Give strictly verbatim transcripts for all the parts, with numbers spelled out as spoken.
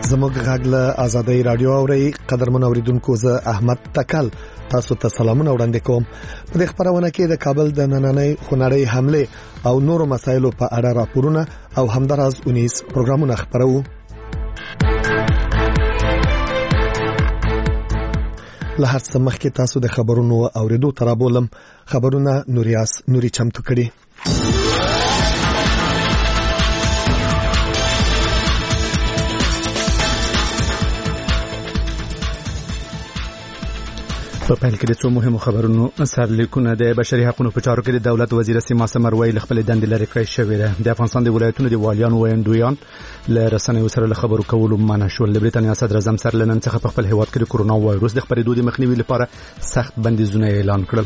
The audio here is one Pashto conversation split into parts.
زموږ غږ له آزادۍ رادیو اوري. قدرمن اوریدونکو، زه احمد تکل تاسو ته سلامونه وړاندې کوم. په دې خبرونه کې د کابل د نننۍ خونړۍ حمله او نورو مسایلو په اړه راپورونه او همداراز اونیس پروګرامونه خبرو. له هر څه مخکې تاسو د خبرونو اوریدو ترابولم. خبرونه نوریاس نوري چمتو کړي. په پیل کې د څو مهمو خبرونو سرلیکونه د بشري حقوقو په چارو کې د دولت وزیر سیما سمروي ل خپل دندې لري کړی شوې ده. د افغانستان د ولایتونو د والیانو ویندویان له رسنیو سره له خبرو کولو منع شول. د بریټانیا صدر اعظم سر لنن څخه په خپل هیواد کې د کورونا وایروس د خپرېدو د مخنیوي لپاره سخت بندیزونه اعلان کړل.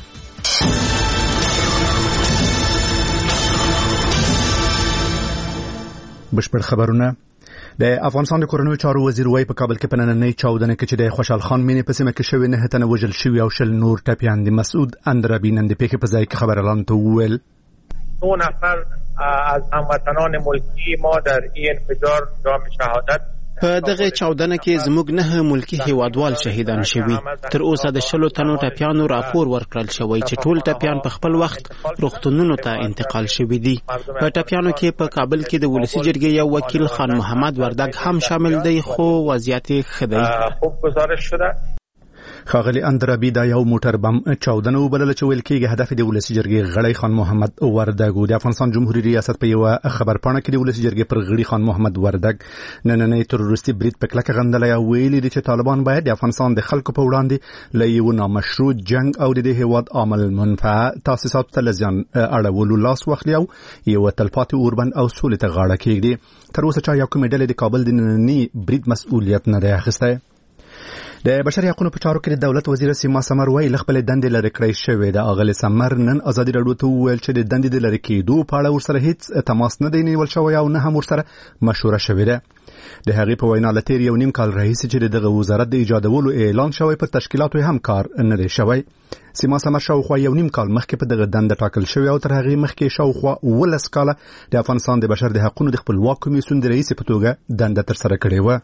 بشپړ خبرونه. د افغانستان د کورنیو چارو وزیر وای په کابل کې په نننۍ چاودنه کې چې د خوشحال خان مینې په سیمه کې شوی نه تنه وژل شوی او شل نور ټپیان دي. مسعود اندرابی نن د پیښې په ځای کې خبر اعلان ته وویل دو نفر از هموطنان ملکی ما در این انفجار جام شهادت په دغه چاودنه کې زموږ نه ملکی هیوادوال شهیدان شوي. تر اوسه د شلو تنو ټپیانو راپور ورکړل شوی چې ټول ټپیان په خپل وخت روغتونونو ته انتقال شوي دي. په ټپیانو کې په کابل کې د ولسی جرګې یو وکیل خان محمد وردګ هم شامل دی، خو وضعیت ښه دی. خوب گزارش شده. خاغلی اندرابی دا یو موټر بم چاودنه وبلل چې ویل کېږي هدف د ولسی جرګې غړی خان محمد وردګ. د افغانستان جمهوریت ریاست په یو خبرپاڼه کې د ولسی جرګې پر غړي خان محمد وردګ نننۍ تروریستي برید په کلکه غندلې او ویلي دي چې طالبان باید د افغانستان د خلکو په وړاندې له یو نامشروع جنگ او د هیواد عامل منفعه تاسیسات ته لزیان اړولو لاس واخلي او یو تلپاتې اوربند او سولې ته غاړه کېږدي. تر اوسه چا یو کومې ډلې د کابل د نننۍ برید مسؤلیت نه دی اخیستی. د بشري حقوقو په چارو کې د دولت وزیر سیما سمروي ل خپل دندې لري کړی شوې ده. اغلی سمر نن ازادي راډیو ته وویل چې د دندې د لري کېدو په اړه ورسره هیڅ تماس نه دی نیول شوی او نه هم ورسره مشوره شوې ده. د هغې په وینا لتیر یو نیم کال راهیسې چې دغه وزارت د ایجادولو اعلان شوی پر تشکیلاتو هم کار نه دی شوی. سیما سمر شاوخوا یو نیم کال مخکې په دغه دنده ټاکل شوی او تر هغې مخکې شاوخوا ولس کاله د افغانستان د بشر د حقوقو د خپلواک کمیسیون د رئیس په توګه دنده ترسره کړې وه.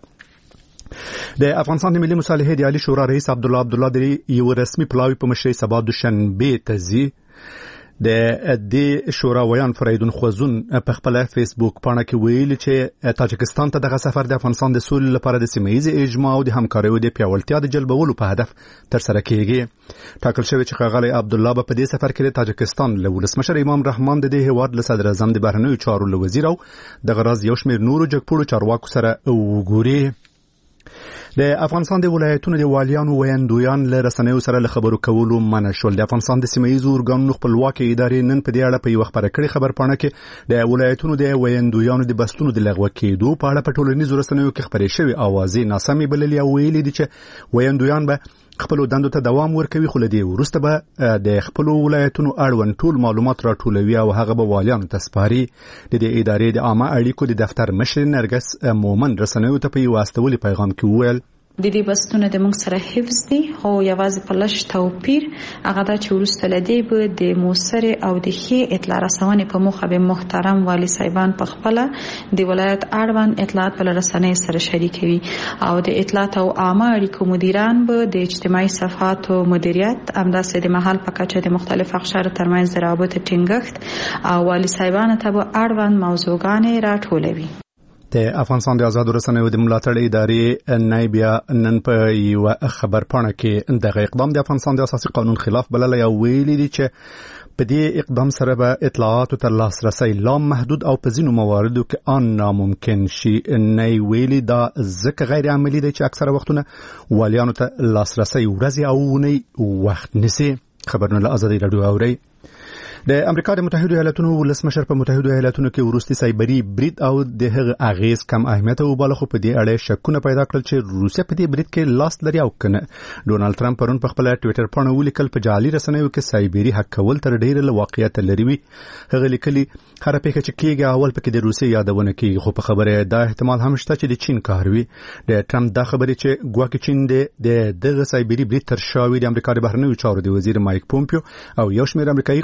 د افغانستان د ملي مصالحې د عالی شورا رئیس عبد الله عبد الله د یو رسمي پلاوی په مشرۍ سبا دوشنبه ته ځي. د دې شورا ویان فریدون خوزون په خپل فیسبوک پاڼه کې ویلي چې تاجکستان ته دغه سفر د افغانستان د سولې لپاره د سیمه ییز اجماع او د همکاریو د پیاوړتیا د جلبولو په هدف ترسره کیږي. ټاکل شوی چې ښاغلی عبد الله په دې سفر کې د تاجکستان له ولسمشر امام رحمان د دې هیواد له صدر اعظم د بهرنیو چارو له وزیر او د غراض یو شمېر نورو جګپوړو چارواکو سره وګوري. د افغانستان د ولایتونو د والیانو ویندویان له رسنیو سره له خبرو کولو منع شول. د افغانستان د سیمه ییزو ارګانونو خپلواکي ادارې نن په دې اړه په یو خبره کړې خبرپاڼه کې د ولایتونو د ویندویانو د بستونو د لغوه کېدو په اړه په ټولنیزو رسنیو کې خبرې شوې اوازې ناسمې بللې او ویلي دي چې ویندویان به خپل دندو ته دوام ورکوي، خو لدی ورسته به د خپل ولایتونو اړوند ټول معلومات راټولوي او هغه به والیانو ته سپاري. د دې ادارې د عامه اړیکو د دفتر مشر نرګس مومن رسنیو ته په یو واستولي پیغام کې وویل د دې بستونه د موږ سره حفظ دي، خو یوازې په لږ توپیر هغه دا چې وروسته له دې به د مؤثرې او د ښې اطلاع رسونې په موخه به محترم والي صاحبان په خپله د ولایت اړوند اطلاعات په رسنیو سره شریکوي او د اطلاعات او عامه اړیکو مدیران به د اجتماعي صفحاتو مدیریت همداسې د محل په کچه د مختلف اقشارو ترمنځ د روابطو ټینګښت او والي صاحبانو ته به اړوند موضوعګانې راټولوي. د افغانستان د آزادو رسنیو د ملاتړ ادارې نایبیا نن په یو خبرپاڼه کې دغه اقدام د افغانستان د اساسي قانون خلاف بللی او ویلي دي چې په دې اقدام سره به اطلاعاتو ته لاسرسی لا محدود او په ځینو مواردو کې ان ناممکن شي. نه ویلي دا ځکه غیر عملي دی چې اکثره وختونه والیانو ته لاسرسی ورځې او اونۍ وخت نیسي. خبرونه له آزادۍ راډیو اورئ. د امریکا د متحده ایالاتونو ولسمشر په متحده ایالاتونو کې وروستي سایبري برید او د هغه اغیز کم اهمیت او بل خو په دې اړه شکونه پیدا کړل چې روسیا په دې برید کې لاس لري او کنه. ډونالد ټرمپ پرون په خپل ټوئیټر باندې ولیکل په جعلي رسنیو کې سایبري حق کول تر ډیره له واقعیت لري وي. هغه لیکلي هر پیښه چې کېږي اول پکې د روسیا یادونه کېږي، خو په خبره دا احتمال هم شته چې د چین کار وي. د ټرمپ دا خبره چې ګواکې چین د دغه سایبري برید تر شا وي د امریکا د بهرنیو چارو د وزیر مایک پومپیو او یو شمېر امریکایي قانون جوړ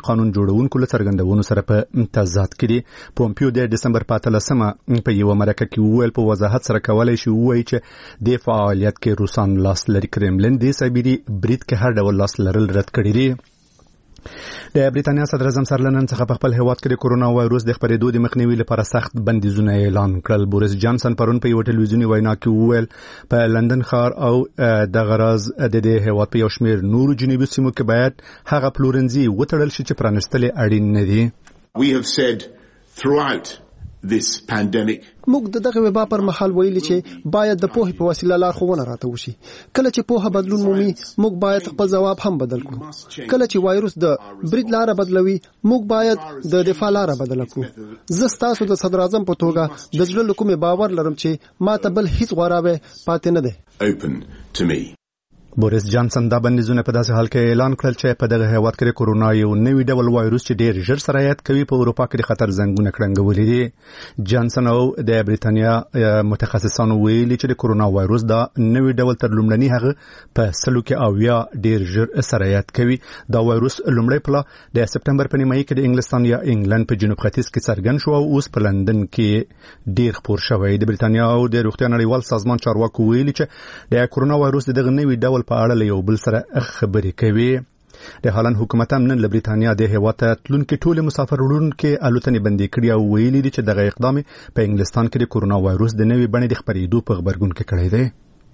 جوړونکو له څرګندونو سره په تضاد کې دي. پومپیو د دسمبر په اتلسمه په یو مرکه کې وویل په وضاحت سره کولای شي ووایي چې د فعالیت کې روسان لاس لري. کرملین د سایبری برید کې هر ډول لاس لرل رد کړی دی. د بریټانیا صدر اعظم سر لنن څخه په خپل هیواد کې د کورونا وایروس د خپرېدو د مخنیوي لپاره سخت بندیزونه اعلان کړل. بوریس جانسن پرون په یو ټلویزیوني وینا کې وویل په لندن ښار او د غراز د دې هیواد په یو شمېر نورو جنوبي سیمو کې باید هغه پلورنځي وتړل شي چې پرانستل اړین نه دي. We have said throughout this pandemic موږ د دغه وبا پر مهال ویلي چې باید د پوهې په وسیله لارښوونه راته وشي. کله چې پوهه بدلون مومي موږ باید خپل ځواب هم بدل کړو. کله چې وایروس د برید لاره بدلوي موږ باید د دفاع لاره بدل کړو. زه ستاسو د صدر اعظم په توګه د زړه له کومې باور لرم چې ما ته بل هیڅ غوراوی پاتې نه دی. open to me. بوریس جانسن دا بندیزونه په داسې حال کې اعلان کړل چې په دغه هیواد کې کورونا یو نوی ډول وایروس چې ډېر ژر سرایت کوي په اروپا کې د خطر زنګونه کړنګولې دي. جانسن او د بریټانیا متخصصانو ویلي چې د کورونا وایروس دا نوی ډول تر لومړني هغه په سلو کې او یا ډېر ژر سرایت کوي. دا وایروس لومړی پله د سپتمبر په نیمایي کې د انګلستان یا انګلند په جنوب ختیځ کې څرګند شو او اوس په لندن کې ډېر خپور شوی. د بریټانیا او د روغتیا نړیوال سازمان چارواکو ویلي چې د کورونا وایروس دغه نوی ډول په اړه له یو بل سره خبرې کوي. د هالند حکومت هم نن له بریټانیا د هیواد ته تلونکي ټول مسافر وړونکي الوتنې بندي کړي او ویلي دي چې دغه اقدام په انګلستان کې د کورونا وایروس د نوې بڼې د خپرېدو په غبرګون کې کړی دی.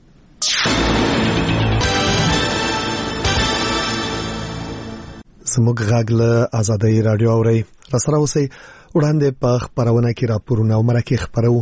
زموږ غږ له آزادۍ رادیو اورئ. راسره اوسئ. وړاندې په خپرونه کې راپورونه او مرکې خپرو.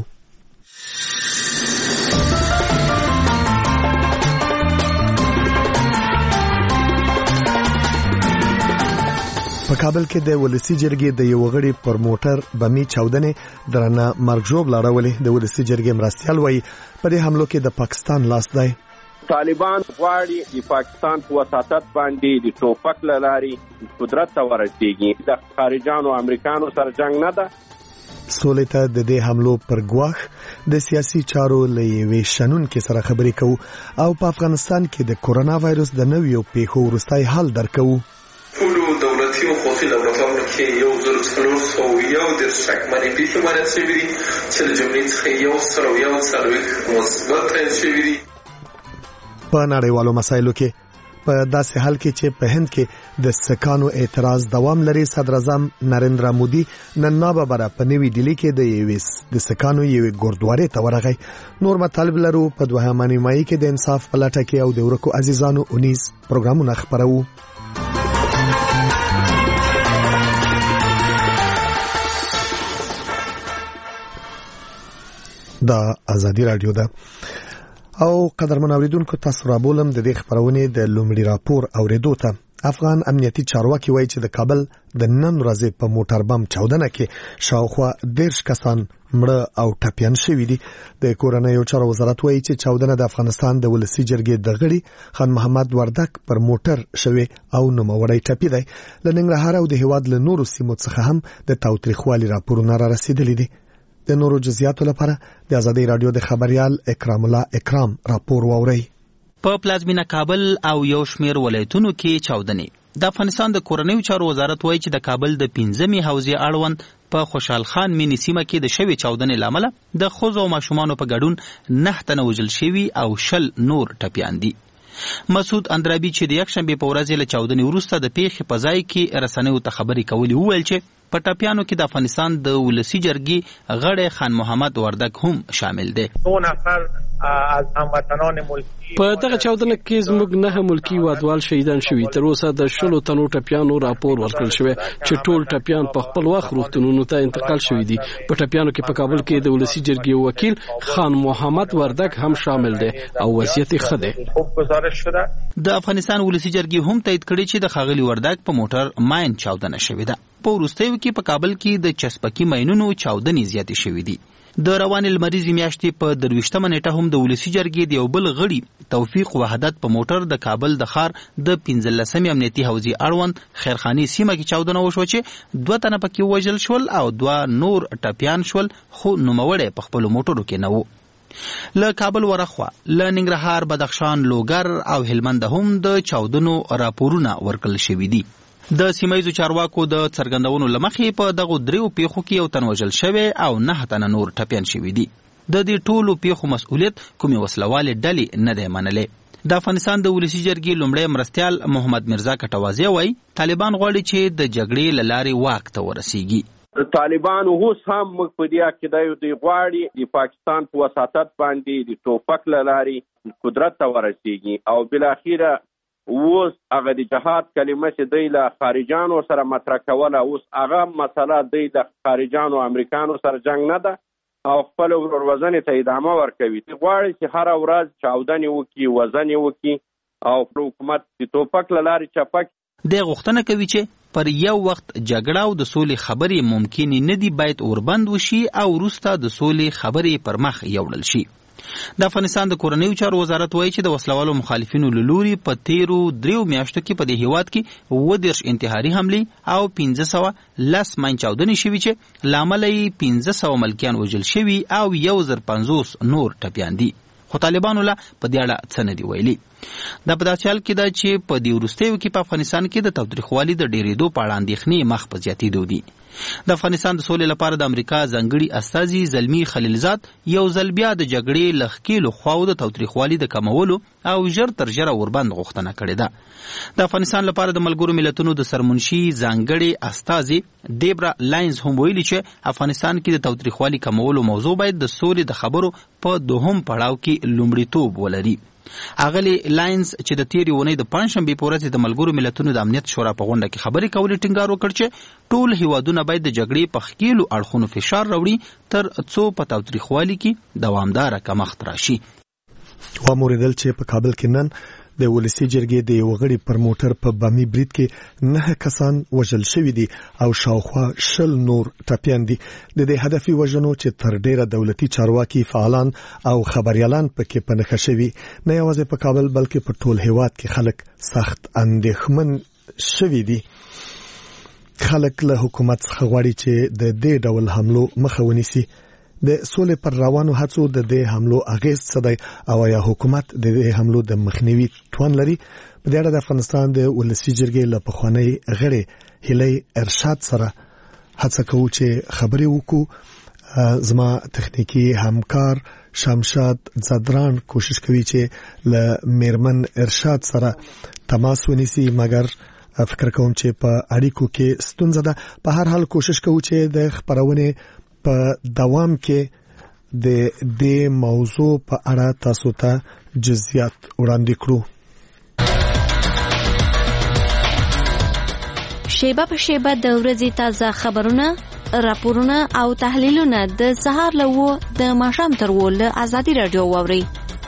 په کابل کې د ولسی جرګې د یو غړي پر موټر بمي چاودنې درنه مرګ ژوب لاړولې. د ولسی جرګې مرستيال وایي په دې حملو کې د پاکستان لاس دی. طالبان غواړي د پاکستان په وساطت باندې د ټوپک لاري قدرت ته ورسېږي. د خارجانو امریکانو سره جنگ نه ده. سولې ته د دې حملو پر ګواښ د سیاسي چارو لې شنن کې سره خبرې کوو او په افغانستان کې د کورونا وایروس د نویو پیښو وروستۍ حال درکو. ټولو دولتي او خصوصي لابراتوارونو کې یو زر څلور سوه یو دېرش شکمنې پیښې معاینه شوي دي چې له جملې څخه یو سل او یو څلوېښت مثبت تعین شوي دي. په نړیوالو مسایلو کې په داسې حال کې چې په هند کې د سکانو اعتراض دوام لري، صدر اعظم نریندرا مودي نن ناببره په نوې ډیلی کې د یویس د سکانو یوې ګوردوارې ته ورغی. نور مطالب لرو په دوهمه نیمایي کې د انصاف په لټه کې او د ورکو عزیزانو اونیز پروګرامونه خپرو. دا ازادي رادیو ده او قدرمن اوریدونکو تاسو را بولم د دې خبرونه د لومړي راپور اوریدو ته. افغان امنیتي چارواکي وایي چې د کابل د نن ورځې په موټر بم چاودنه کې شاوخوا دیرش کسان مړه او ټپیان شوي دي. د کورنیو چارو وزارت وایي چې چاودنه د افغانستان د ولسی جرګې د غړي خان محمد وردک پر موټر شوی او نوموړی ټپی دی. له ننګرهار او د هیواد له نورو سیمو څخه هم د تاوتریخوالي راپورونه را رسیدلي دي. د نورو جزئیاتو لپاره د آزادۍ رادیو د خبريال اکرام الله اکرام راپور واوري. په پلازمینه کابل او یو شمېر ولایتونو کې چاودنې. د افغانستان د کورنیو چارو وزارت وایي چې د کابل د پنځمې حوزې اړوند په خوشحال خان مینی سیمه کې د شوی چاودنې لامل د ښځو او ماشومانو په ګډون نه تنه وژل شوي او شل نور ټپیان دي. مسعود اندرابي چې د یکشنبه په ورځ له چاودنې وروسته د پیښې په ځای کې رسنیو ته خبرې کولې وویل چې په ټپیانو کې د افغانستان د ولسی جرګې غړی خان محمد وردک هم شامل دی. دو نفر از هموطنان ملکی په دغه چاودنه کې زموږ نه ملکی وادوال شهیدان شوي. تر اوسه د شلو تنو ټپیانو راپور ورکړل شوی چې ټول ټپیان په خپل وخت روغتونونو ته انتقال شوي دي. په ټپیانو کې په کابل کې د ولسی جرګې وکیل خان محمد وردک هم شامل دی او وضعیت ښه دی. خوب گزارش شده. د افغانستان ولسی جرګې هم تایید کړی چې د ښاغلي وردک په موټر ماین چاودنه شوې ده. په وروستیو کې په کابل کې د چسپکي ماینونو چاودنې زیاتې شوې دي. د روانې لمریزې میاشتې په درویشتمه نیټه هم د ولسی جرګې د یو بل غړي توفیق وحدت په موټر د کابل د ښار د پنځلسمې امنیتي حوزې اړوند خیرخاني سیمه کې چاودنه وشوه چې دوه تنه پکې وژل شول او دوه نور ټپیان شول، خو نوموړی په خپلو موټرو کې نه و. له کابل ورخوا له ننګرهار، بدخشان، لوګر او هلمند هم د چاودنو راپورونه ورکړل شوي دي. د سیمایزو چارواکو د څرګندونو لمخې په دغه دریو پیښو کې یو تن وژل شوی او نه تنه نور ټپیان شوي دي. د دې ټولو پیښو مسؤلیت کومې وسلوالې ډلې نه دی منلی. د افغانستان د ولسي جرګې لومړی مرستیال محمد مرزا کټوازی وایي طالبان غواړي چې د جګړې له لارې واک ته ورسیږي. طالبان اوس هم موږ په دې عقیده یو دی غواړي د پاکستان په وساطت باندې د ټوپک له لارې قدرت ته ورسیږي او بالاخره اوس هغه د جهاد کلمه چې دی له خارجانو سره مطرح کوله، اوس هغه مسله دی د خارجانو امریکانو سره جنگ نه ده او خپل وروروزنې ته ادامه ورکوي. غواړي چې هر ورځ چاودنې وکړي، وزنې وکړي او پر حکومت د ټوپک له لارې چپک. دی غوښتنه کوي چې پر یو وخت جګړه او د سولې خبرې ممکنې نه دي، باید اوربند وشي او وروسته د سولې خبرې پر مخ یوړل شي. د افغانستان د کورنیو چارو وزارت وایي چې د وسلوالو مخالفینو له لوري په تیرو دریو میاشتو کې په دې هیواد کې اووه دېرش انتحاري حملې او پنځه سوه لس ماین چاودنې شوي چې له امله یې پنځه سوه ملکیان وژل شوي او یو زر پنځوس نور ټپیان دي. خو طالبانو لا په دې اړه څه نه دي ویلي. دا په داسې حال کې ده چې په دې وروستیو کې په افغانستان کې د تاوتریخوالي د ډېرېدو په اړه اندېښنې مخ په زیاتېدو دي. د افغانستان د سولې لپاره د امریکا ځانګړي استازي زلمي خلیلزاد یو ځل بیا د جګړې له ښکېلو خواو د تاوتریخوالي د کمولو او ژر تر ژره اوربند غوښتنه کړې ده. د افغانستان لپاره د ملګرو ملتونو د سرمنشي ځانګړي استازي دیبرا لاینز هم ویلي چې افغانستان کې د تاوتریخوالي کمولو موضوع باید د سولې د خبرو په دوهم پړاو کې لومړیتوب ولري. اغلی لاینز چې د تیرې اونۍ د پنجشنبې په ورځ د ملګرو ملتونو د امنیت شورا په غونډه کې خبرې کولې ټینګار وکړ چې ټول هیوادونه باید د جګړې په ښکېلو اړخونو فشار راوړي تر څو په تاوتریخوالي کې دوامداره کمښت راشي. واوریدل چې په کابل کې نن د ولسي جرګې د یو غړي پر موټر په بامي برید کې نه کسان وژل شوي دي او شاوخوا شل نور ټپیان دي. د دې هدفي وژنو چې تر ډیره دولتي چارواکي فعالان او خبريالان پکې په نښه شوي، نه یوازې په کابل بلکې په ټول هیواد کې خلک سخت اندېښمن شوي دي. خلک له حکومت څخه غواړي چې د دې ډول حملو مخه ونیسي. د سولې پر روانو هڅو د دې حملو اغیز څه دی او یا حکومت د دې حملو د مخنیوي توان لري؟ په دې اړه د افغانستان د ولسي جرګې له پخوانۍ غړي هیلۍ ارشاد سره هڅه کوو چې خبرې وکړو. زما تخنیکی همکار شمشاد زدران کوشش کوي چې له میرمن ارشاد سره تماس ونیسي، مګر فکر کوم چې په اړیکو کې ستونزه ده. په هر حال کوشش کوو چې د خبرونه په دوام کې د دې موضوع په اړه تاسو ته جزئیات وړاندې کړو. شیبه په شیبه د ورځې تازه خبرونه، راپورونه او تحلیلونه د سهار له وو د ماښام تر وو له ازادي رادیو واوري.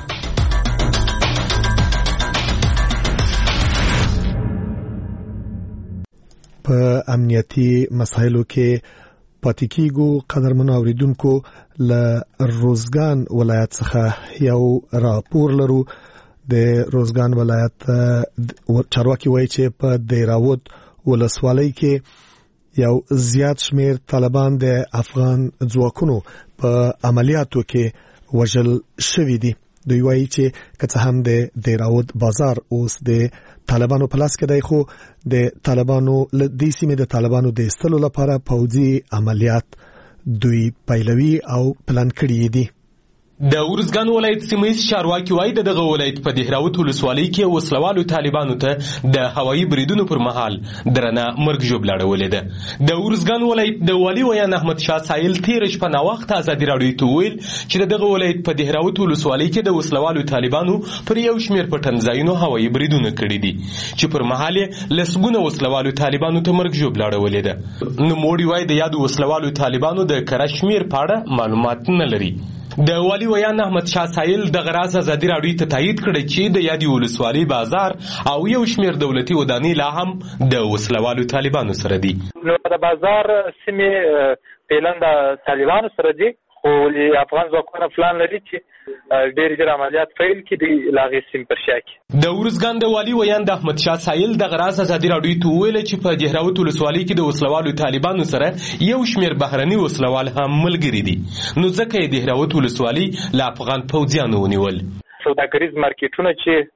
په امنیتي مسایلو کې پاتې کیږو. قدرمنو اوریدونکو، له روزګان ولایت څخه یو راپور لرو. د روزګان ولایت چارواکي وایي چې په دیراود ولسوالۍ کې یو زیات شمیر طالبان د افغان ځواکونو په عملیاتو کې وژل شوي دي. دوی وایي چې که څه هم د دیراود بازار اوس د طالبانو په لاس کې دی، خو د طالبانو له دې سیمې د طالبانو د ایستلو لپاره پوځي عملیات دوی پیلوي او پلان کړي دي. د ورزګان ولایت سیمایي چارواکي وایي دغه ولایت په دهراوت ولسوالۍ کې وسلوالو طالبانو ته د هوایي بریدونو پر مهال درنه مرګ ژوبل اړولې ده. د ورزګان ولایت د والي ویان احمد شاه سایل تیر شپه نا وخت ازادي راډیو ته ویل چې دغه ولایت په دهراوت ولسوالۍ کې د وسلوالو طالبانو پر یو شمیر پټنځایونو هوایي بریدونه کړي دي چې پر مهال لسګونه وسلوالو طالبانو ته مرګ ژوبل اړولې ده. نو موړي وایي د یادو وسلوالو طالبانو د کشمیر په اړه معلومات نه لري. د والی ویان احمد شاه سایل د غراز ازادي راډیو ته تایید کړی چې د یادی ولسوالۍ بازار او یو شمیر دولتي ودانۍ لا هم د وسلوالو طالبانو سره دي. نو د بازار سیمه پیلن د طالبانو سره دي، خو افغان ځواکونه پلان لري چې ډېر ډېر عملیات فیل کړي د لاغې سیم پر شا کې. د ورزګان د والی ویان د احمد شاه سایل د غراز ازادي راډیو ته ویل چې په دهراوت ولسوالۍ کې د وسلوالو طالبانو سره یو شمیر بهرني وسلوال هم ملګري دي، نو ځکه یې دهراوت ولسوالۍ له افغان پوځیانو ونیول. سوداګریز مارکیټونه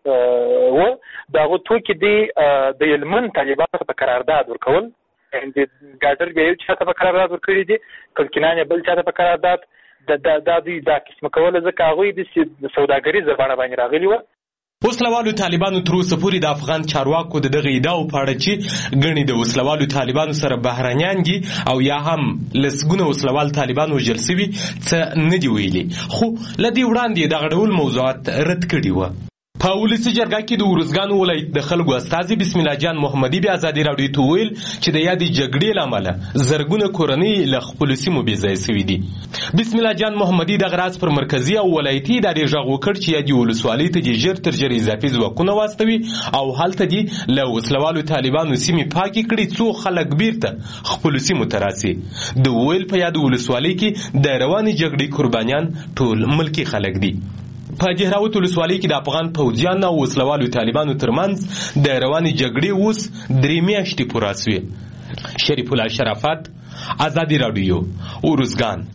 چې و دغه توکي دی د یلمن طالبانو په قرارداد ورکول د ګاډر به یو چاته په قرارداد ورکړي دي کلکینانه بل چاته په قرارداد د د د د قسم کول ځکه هغه د سوداګریز زبانه باندې راغلي و. وسلوالو طالبانو تر اوسه پورې د افغان چارواکو د دغه ادعاو په اړه چې ګڼي د وسلوالو طالبانو سره بهرانيان دي او یا هم لسګونه وسلوال طالبانو وژل شوي څه نه دی ویلي، خو لدې وړاندې دغه ډول موضوعات رد کړي وو. په ولسي جرګه کې د ارزګان ولایت د خلکو استازي بسم الله جان محمدي بیا ازادي راډیو ته ویل چې د یادې جګړې لامل زرګونه کورنۍ له خپل سیمو بې ځای شوي دي. بسم الله جان محمدي دغه راز پر مرکزي او ولایتي ادارې غږ وکړ چې یادې ولسوالۍ ته د ژر تر ژره اضافي ځواکونه واستوي او هلته دي له وسلوالو طالبانو سیمې پاکې کړي څو خلک بیرته خپل سیمو ته راسي. د ویل په یاد ولسوالۍ کې د روانې جګړې قربانیان ټول ملکي خلک دي. په دهراوت ولسوالۍ کې د افغان پوځیانو او وسلوالو طالبانو ترمنځ د روانې جګړې اوس درې میاشتې پوره شوې. شریف الله شرافت، ازادي راډیو، ارزګان.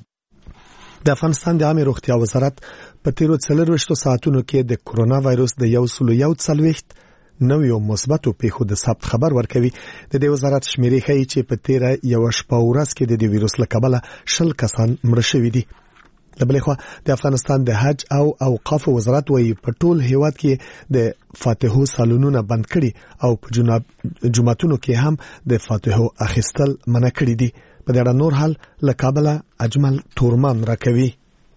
د افغانستان د عامه روغتیا وزارت په تیرو څلورویشتو ساعتونو کې د کرونا وایروس د یو سل یو څلوېښت نویو مثبتو پیښو د ثبت خبر ورکوي. د دې وزارت شمیرې ښیي چې په تیره یو شپه ورځ کې د دې وایروس له کبله شل کسان مړه شوي دي. لبلې خو د افغانستان د حج او اوقاف وزارت وایي په ټول هیواد کې د فاتحو سالونونه بند کړي او په جمعتونو کې هم د فاتحو اخیستل منع کړي دي. په دې اړه نور حال له کابل اجمل تورمان راکوي.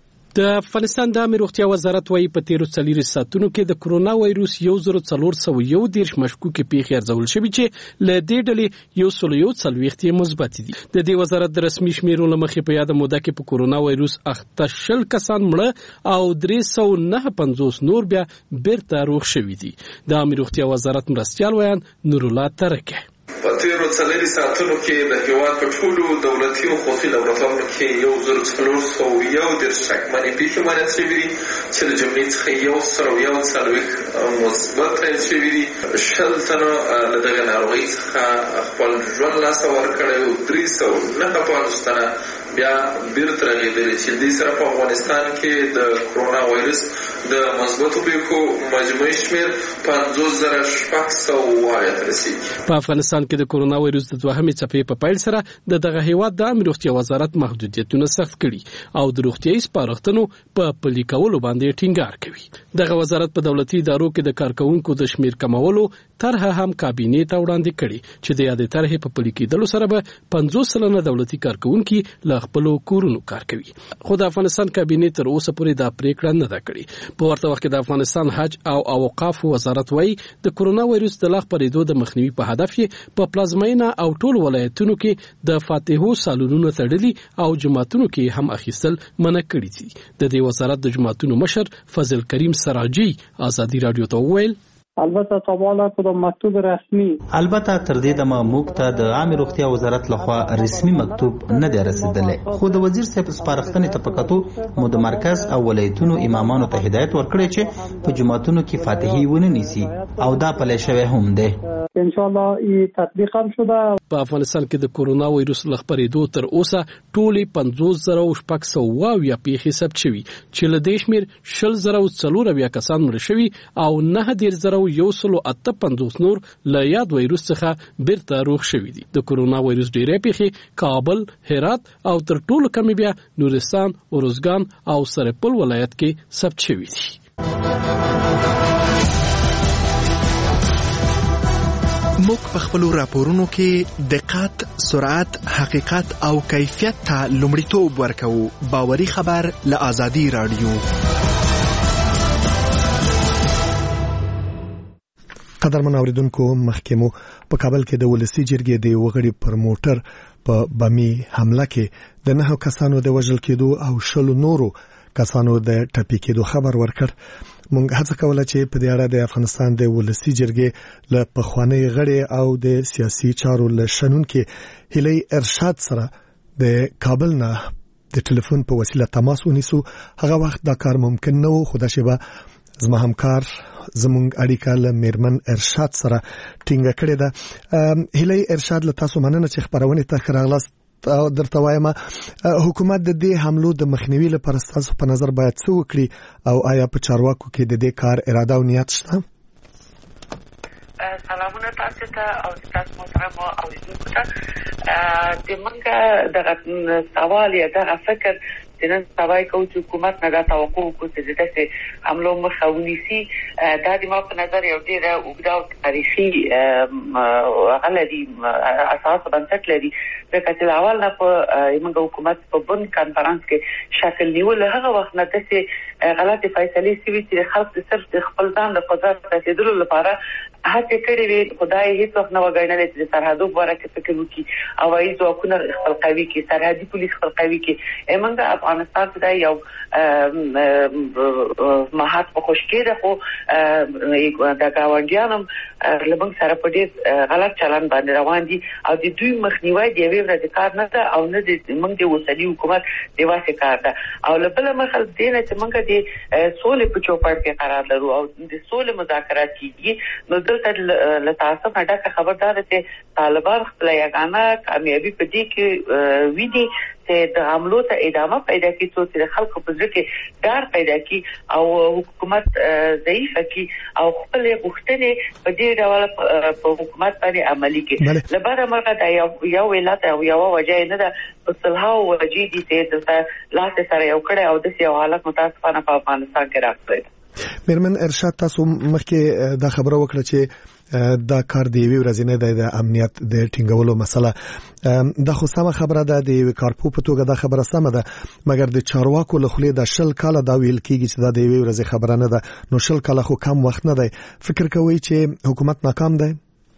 د افغانستان د عامه روغتیا وزارت وايي په تیرو څلورو ساعتونو کې د کرونا وایروس یو زر څلور سوه یو دیرش مشکوکې پیښې ارزول شوې چې له دې ډلې یو سل یو څلوېښت یې مثبت دي. د دې وزارت د رسمي شمیرو له مخې په یاده موده کې په کرونا وایروس اخته شل کسان مړه او درې سوه نهه پنځوس نور بیا بیرته روغ شوي دي. د عامه روغتیا وزارت مرستیال ویان نور الله ترکه په تیرو څلورو ساعتونو کې د هیواد په ټولو دولتي او خصوصي لابراتوارونو کې یو زر څلور سوه یو دیرش شکمنې پیښې معاینه شوې دي چې د جملې څخه یو سل یو څلوېښت مثبت تعین شوي دي. شل تنو له دغه ناروغۍ څخه خپل ژوند لاسته ورکړی او درې سوه نهه پنځوس تنه بیا بیرته رغېدلي چې دې سره په افغانستان کې د کرونا وایرس د مثبتو پیښو مجموعي شمېر پنځوس زره شپږ سوه اویا ته رسېږي. په افغانستان کې د کرونا وایروس د دوهمې څپې په پیل سره د دغه هیواد د عامه روغتیا وزارت محدودیتونه سخت کړي او د روغتیايي سپارښتنو په پلي کولو باندې ټینګار کوي. دغه وزارت په دولتي ادارو کې د کارکونکو د شمیر کمولو طرحه هم کابینې ته وړاندې کړي چې د یادې طرحې په پلي کېدلو سره به پنځوس سلنه دولتي کارکونکي له خپلو کورونو کار کوي. خو د افغانستان کابینې تر اوسه پورې دا پریکړه نه ده کړې. په ورته وخت کې د افغانستان حج او اوقاف وزارت وايي د کرونا وایروس د لا خپرېدو د مخنیوي په هدف یې په پلازمینه او ټول ولایتونو کې د فاتحو سالونونو تړلي او جماعتونو کې هم اخیستل منع کړي دي. د دې وزارت د جماعتونو مشر فضل کریم سراجي ازادي راډیو ته وویل البته تابعه کدام مکتوب رسمی البته تر دې دمه موږ ته د عامه روغتیا وزارت لخوا رسمي مکتوب نه دی رسیدلی، خو د وزیر صاحب سپارښتنې ته پکاتو مو د مرکز او ولایتونو امامانو ته هدایت ورکړی چې په جماعتونو کې فاتحي ونه نیسي او دا پلی شوی هم دی. ان شاء الله ای تطبیق هم شده. په افغانستان کې د کرونا وایروس له خپرېدو تر اوسه ټولې پنځوس زره شپږ سوه اویا پیښې ثبت شوي چې له دې شمېر شل زره څلور اویا کسان مړه شوي او نهه دېرش زره یو سل اته پنځوس نور له یاد وایروس څخه بیرته روغ شوي دي. د کرونا وایروس ډېرې پیښې کابل، هرات او تر ټولو کمې بیا نورستان، ارزګان او سرپل ولایت کې ثبت شوي دي. موږ په خپل راپورونو کې دقت، سرعت، حقیقت او کیفیت ته لومړیتوب ورکوو. باوري خبر له ازادي راډیو. قدرمن اوریدونکو، مخکمو په کابل کې د ولسی جرګې د وغړي پر موټر په بمی حمله کې د نهو کسانو د وژل کېدو او شلو نورو کسانو د ټپي کېدو خبر ورکړ. مونږ هڅه کوله چې په دې اړه د افغانستان د ولسی جرګې له پخوانی غړي او د سیاسي چارو له شنونکو هلي ارشاد سره د کابل نه د ټلیفون په وسیله تماس ونیسو. هغه وخت دا کار ممکن نه و، خو دا شیبه زما همکار زمونږ اړیکه له میرمن ارشاد سره ټینګه کړې ده. هلي ارشاد له تاسو مننه چې خبرونه ته راغلاست. درته وایم حکومت د دې حملو د مخنیوي لپاره ستاسو په نظر باید څه وکړي او آیا په چارواکو کې د دې کار اراده او نیت شته؟ سلامونه تاسو ته او تاسو محترم اوریدونکو ته د منګه دغه سوال یا دغه فکر نن سبا کوم چې حکومت نه دا توقع کوي چې دغه حملو مخه ونیسي دا د ما په نظر یو ډیر اوږده تاریخي غلطي اساس بنسټ لري ځکه چې اول نه په موږ حکومت په بند کانفرنس کې شکل نیول هغه وخت نه دسه غلطي فیصله سوي چې خلک صرف د خپل ځان د قدرت رسیدلو لپاره هڅه کړې وي خدای هیڅ وخت نه وګڼل چې سرحدو برکت فکر وکړي او ایز ځواکونه خپل قوي کې سرحدي پولیس خپل قوي کې موږ افغانستان ته یو مهات په خوشکې ده خو د گاونډیانو لمن سره په دې غلط چلن باندې روان دي او د دوی مخنیوي دی وی ورته کار نه ده او نه د موږ د وسلي حکومت دی واسه کار ده او لبل مخل دینه چې موږ د سولې په چوپړ کې قرار لرو او د سولې مذاکرات کیږي نو دلته له تاسو نه ډکه خبردار چې طالبان خپل یګانه کامیابی په دې کې وی دي چې د حملو ته ادامه پیدا کړي چې خلکو په ځکه ډار پیدا کړي او حکومت ضعیف کړي او خپل غوښتنې په دې ډول په حکومت باندې عملي کړي لپاره مرګه دا یو ولایت او یو وجه نه ده په صلح او وجې دي چې د لاس سره یو کړه او د یو حالت متاسفانه په افغانستان کې راغلی. میرمن ارشاد تاسو مخکې دا خبره وکړه چې دا کار دی وی ورځنه د امنیت د ټینګولو مسله د خو سم خبره ده د کارپو په توګه دا خبره سم ده مګر د چارواکو له خلې د شل کاله دا ویل کیږي چې دا د وی ورځ خبره نه ده نو شل کاله خو کم وخت نه دی فکر کوي چې حکومت ناکام دی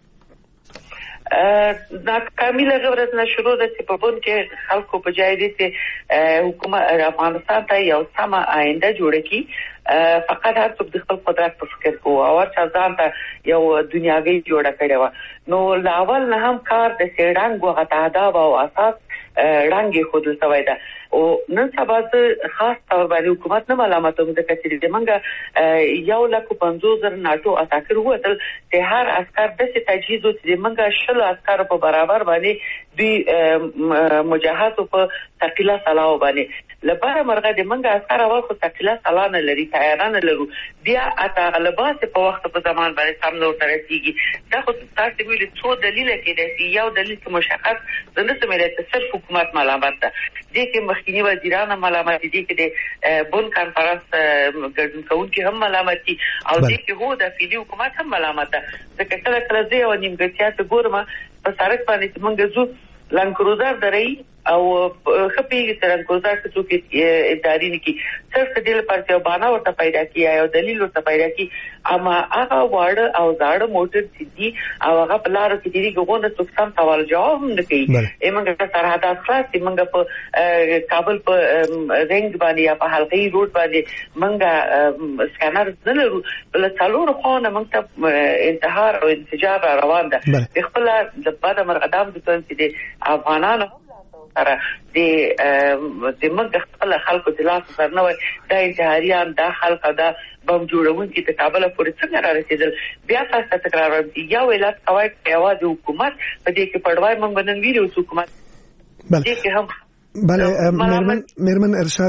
دا کامله غوړت نه شروع ده چې په بون کې خلکو په جای دي چې حکومت افغانستان ته یو سم آینده جوړ کړي فقط هر څوک د خپل قدرت په فکر کوو او چې ځان ته یو دنیاوي جوړه کړي و نو لاول نه هم کار د سیړنګ او غتادا او اساس رنګي خود سوي ده او نن سبا خاص تور باندې حکومت نه ملامتوم د کثیر د منګه یو لک پنځوس زره ناتو اتاکر وته چې هر عسكر د تجهیز او د منګه شل عسكر په برابر باندې دی مجاهد په ثقيله سلاو باندې لپاره مرغه د منګه عسكر اول خو ثقيله سلانه لري تیارانه لرو بیا اته غلبات په وخت په زمان باندې سم نو ترسيږي دا خو تاسو ویل څو دلیل کې دی یو دلیل مشخص د نسو ملت صرف حکومت ملامت ده دي کې مخکینی وزیران ملامت دي کې د بون کانفرنس ګډون کوونکي هم ملامت دي او دي کې هو د فیدی حکومت هم ملامت ده ځکه کله کله زه او نیمګړتیا ته ګورم په سړک باندې موږ زو لانکروزر درې او خپې سره ګوزار څه څوک اداري نکي صرف د دې لپاره چې باندې ورته پیدا کیای او دلیل ورته پیدا کی اما هغه واړه او زاړه موټر دي او هغه په لارو کې دي ګونه څوک سم سوال جواب نه کوي ایمنګ سرحدات خلاص ایمنګ په کابل په رنګ باندې یا په حلقې روډ باندې منګه سکانر نه لرو بل څلور خو نه موږ ته انتحار او انفجار روان ده خپل د بعد مرغدام د چې افغانانو سره د د موږ خپل خلکو د لاس سره نه وای د انتحاریان د خلک دا بم جوړونکي ته کابل پورې څنګه را رسیدل بیا تاسو تکرار دي یا ولات قواعد پیاوه د حکومت په دې کې پړوای موږ بنن ویلو حکومت دې کې هم بله میرمن میرمن ارشاد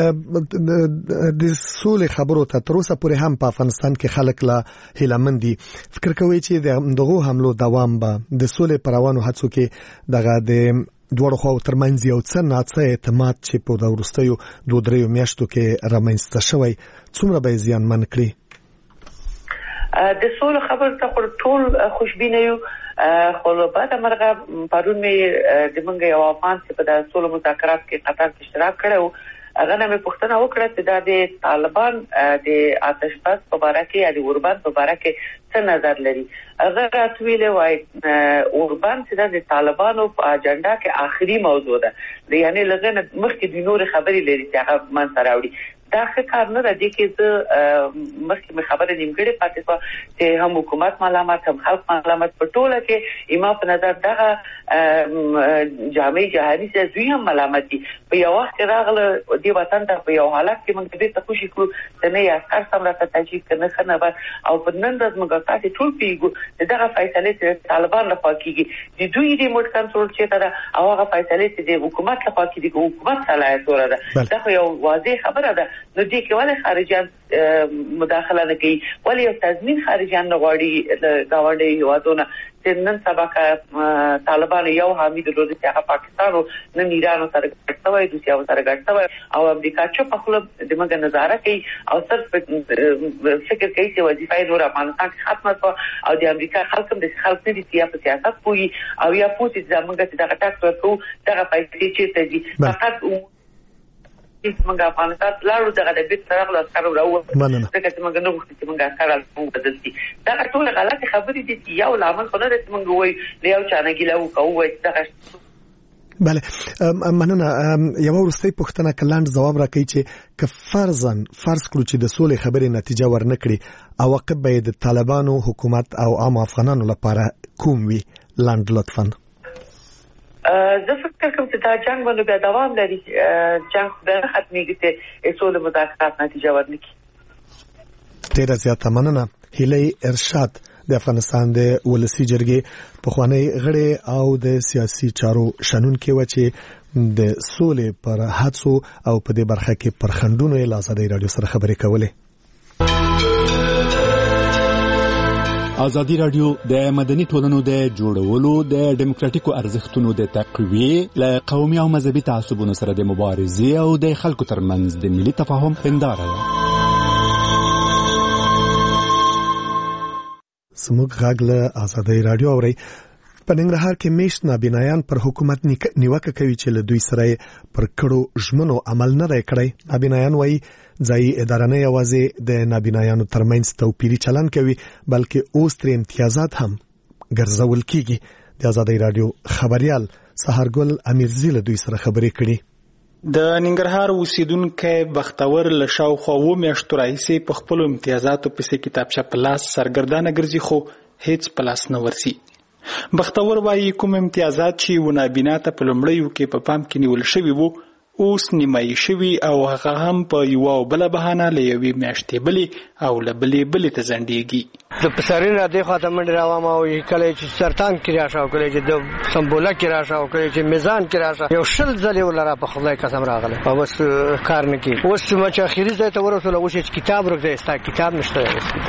د سولې خبرو ته تر اوسه پورې هم په افغانستان کې خلک لا هیلمن دي فکر کوي چې دغه حملو دوام به د سولې پروانو هڅو کې دغه د دوړو خو ترمنځ یو څه ناڅه اعتماد چې په د ورستیو دوه درې میاشتو کې رامنځته شوی څومره به زیانمن کړي د سولې خبر ته ټول خوشبینه یو خو بعد مرغه پرون می د منګ یو افغان چې په د سولې مذاکرات کې قطر کې اشتراک کړو هغه نه پوښتنه وکړه چې د طالبان د آتش بس په اړه کې یا د اوربان په اړه کې څه نظر لري هغه راتویل وای اوربان چې د طالبانو په اجنډا کې آخري موضوع ده یعنی لږه مخکې د نور خبرې لري چې هغه من سره وړي دا ښه کار نه دی چې زه مخکې مې خبره نیمګړې پاتې شوه چې هم حکومت ملامت هم خلک ملامت په ټوله کې ایما په نظر دغه جامع جهاني چې دوی هم ملامت دي. په یو وخت راغله دې وطن ته په یو حالت کې موږ دې ته خوشي کړو چې نه یې عسکر سم راته تجهیز کړ نه ښه نه به او په نن ورځ موږ تاسې ټول پوهېږو چې دغه فیصلې چې طالبان لخوا کېږي د دوی ریموټ کنټرول چېرته ده او هغه فیصلې چې د حکومت لخوا کېږي د حکومت صلاحیت وره ده. دا خو یو واضح خبره ده. نو دې کې ولې خارجیان مداخله نه کوي؟ ولې یو تضمین خارجیان نه غواړي له ګاونډي هېوادونه چې نن سبا که طالبان یو حامي درلود چې هغه پاکستان او نن ایران سره ګډ شوی دوسیه سره ګډ شوی او امریکا چوپه خوله د موږ نظاره کوي او صرف فکر کوي چې وظیفه یې نور افغانستان کې ختمه شوه او د امریکا خلک هم د خلک نه دي چې یا په سیاست پوهي او یا پوه چې زموږ چې دغه ټاکس ورکوو دغه پیسې چېرته ځي. فقط موږ افغانستان لاړو دغه د بیت راغلو عسکر راووتل ځکه چې موږ نه غوښتو چې موږ عسکر هلته وبدل شي. دغه ټولې غلطې خبرې دي چې یو لامل خو نه دی چې موږ ووایو له یو چا نه ګیله وکړو ووایو چې دغه بله مننه. یوه وروستۍ پوښتنه که لنډ ځواب راکوي چې که فرضاً فرض کړو چې د سولې خبرې نتیجه ورنه کړي عواقب به یې د طالبانو حکومت او عام افغانانو لپاره کوم وي؟ لنډ لطفاً. زه فکر کوم چې دا جنگ باندې بیا دوام لري. جنگ بیا نه ختمېږي چې سولې مذاکرات نتیجه ورنه کړي. ډېره زیاته مننه. هیلۍ ارشاد د افغانستان د ولسي جرګې پخوانی غړی او د سیاسي چارو شنونکې وه چې د سولې پر هڅو او په دې برخه کې پر خنډونو یې له ازادۍ راډیو سره خبرې کولې. ازادي راډیو د مدني ټولنو د جوړولو د ډیموکراتیکو ارزښتونو د تقویې له قومي او مذهبي تعصبونو سره د مبارزې او د خلکو ترمنځ د ملي تفاهم هنداره ده. زموږ غږ له ازادي راډیو اورئ. په ننګرهار کې میشت نابینایان پر حکومت نیوکه کوي چې له دوی سره پر کړو ژمنو عمل نه دی کړی. نابینایان وایي ځایي اداره نه یوازې د نابینایانو ترمنځ توپیري چلند کوي بلکې اوس ترې امتیازات هم ګرځول کیږي. د ازادي راډیو خبريال سحرګل امیرزی له دوی سره خبرې کړي. د ننګرهار اوسیدونکو بختور له شاوخوا اووه میاشتو راهیسې په خپلو امتیازاتو پسې کتابچه په لاس سرګردانه ګرځي خو هیڅ په لاس نه ورسي. بختور وایي کوم امتیازات چې و نابینا ته په لومړیو کې په پام کې نیول شوي وو اوس نیمایي شوي او هغه هم په یوه او بله بهانه له یوې میاشتې بلې او له بلې بلې ته ځنډېږي. د پسرلي نه دې خوا ته منډې راوړم او کله چې سرطان کې راشه او کله چې د سمبوله کې راشه او کله چې میزان کې راشه یو شل ځلې ولره په خدای قسم راغلی او بس کار نه کوي. اوس چې اخري ځای ته ورسوله اوس چې کتاب ورکړی ستا کتاب نشته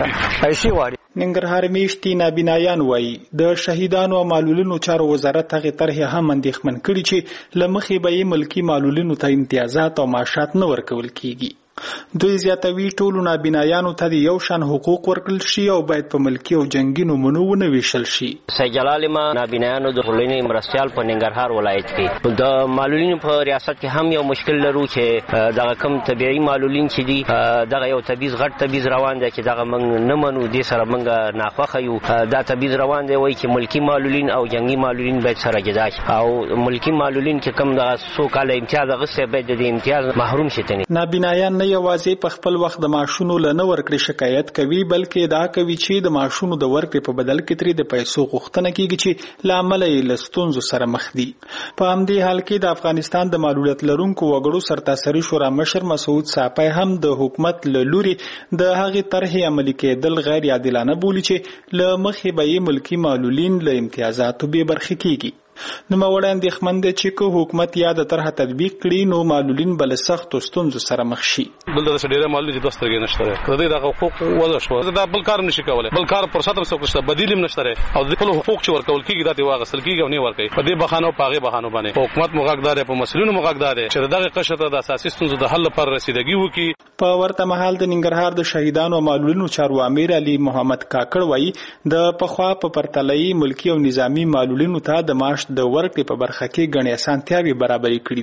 پیسې غواړي. ننګرهار میشتي نابینایان وایي د شهیدانو او معلولینو چارو وزارت هغې طرحې هم اندېښمن کړي چې له مخې به یې ملکي معلولینو ته امتیازات او معاشات نه ورکول کیږي. دوی زیاتوي ټولو نابینایانو ته د یو شان حقوق ورکړل شي او باید په ملکي او جنګي نومونو ونه ویشل شي. سید جلال ما نابینایانو د ټولنې مرستیال په ننګرهار ولایت کې د معلولینو په ریاست کې هم یو مشکل لرو چې دغه کم طبيعي معلولین چې دي دغه یو تبعیض غټ تبعیض روان دی چې دغه موږ نه منو دې سره موږ ناخوښه یو. دا تبعیض روان دی وایي چې ملکي معلولین او جنګي معلولین باید سره جدا شي او ملکي معلولین چې کم دغه څو کاله امتیاز اخیستی باید د امتیاز محروم شي. نابینایان یوازې په خپل وخت د معاشونو له نه ورکړې شکایت کوي بلکې دا کوي چې د معاشونو د ورکړې په بدل کې ترې د پیسو غوښتنه کیږي چې له امله یې له ستونزو سره مخ دي. په همدې حال کې د افغانستان د معلولیت لرونکو وګړو سرتاسري شورا مشر مسعود ساپی هم د حکومت له لوري د هغې طرحې عملي کېدل غیر عادلانه بولي چې له مخې به یې ملکي معلولین له امتیازاتو بې برخې کیږي. نوموړی اندېښمن دی چې که حکومت یا د طرحه تطبیق کړي نو معلولین به له سختو ستونزو سره مخ شي. دلته داسې ډېری معلولین چې دوه سترګې نشته دی د دوی دغه حقوق وضع شوه دا بل کار هم نشي کولی بل کار فرصت هم څوک نشته بدیل هم نشته دی او د خپلو حقوق چې ورکول کېږي دا ترې واخیستل کېږي او نه ورکوي په دې بهانو په هغې بهانو باندې په حکومت مو غږ دا دی په مسؤلینو مو غږ دا دی چې د دغې قشر ته د اساسي ستونزو د حل لپاره رسیدګي وکړي. په ورته مهال د ننګرهار د شهیدانو او معلولینو چارو امیر علي محمد کاکړ وایي د پخوا په پرتله‌یي ملکي او نظامي معلولینو ته د معاش د ورکړې په برخه کې ګڼې اسانتیاوې برابرې کړې دي.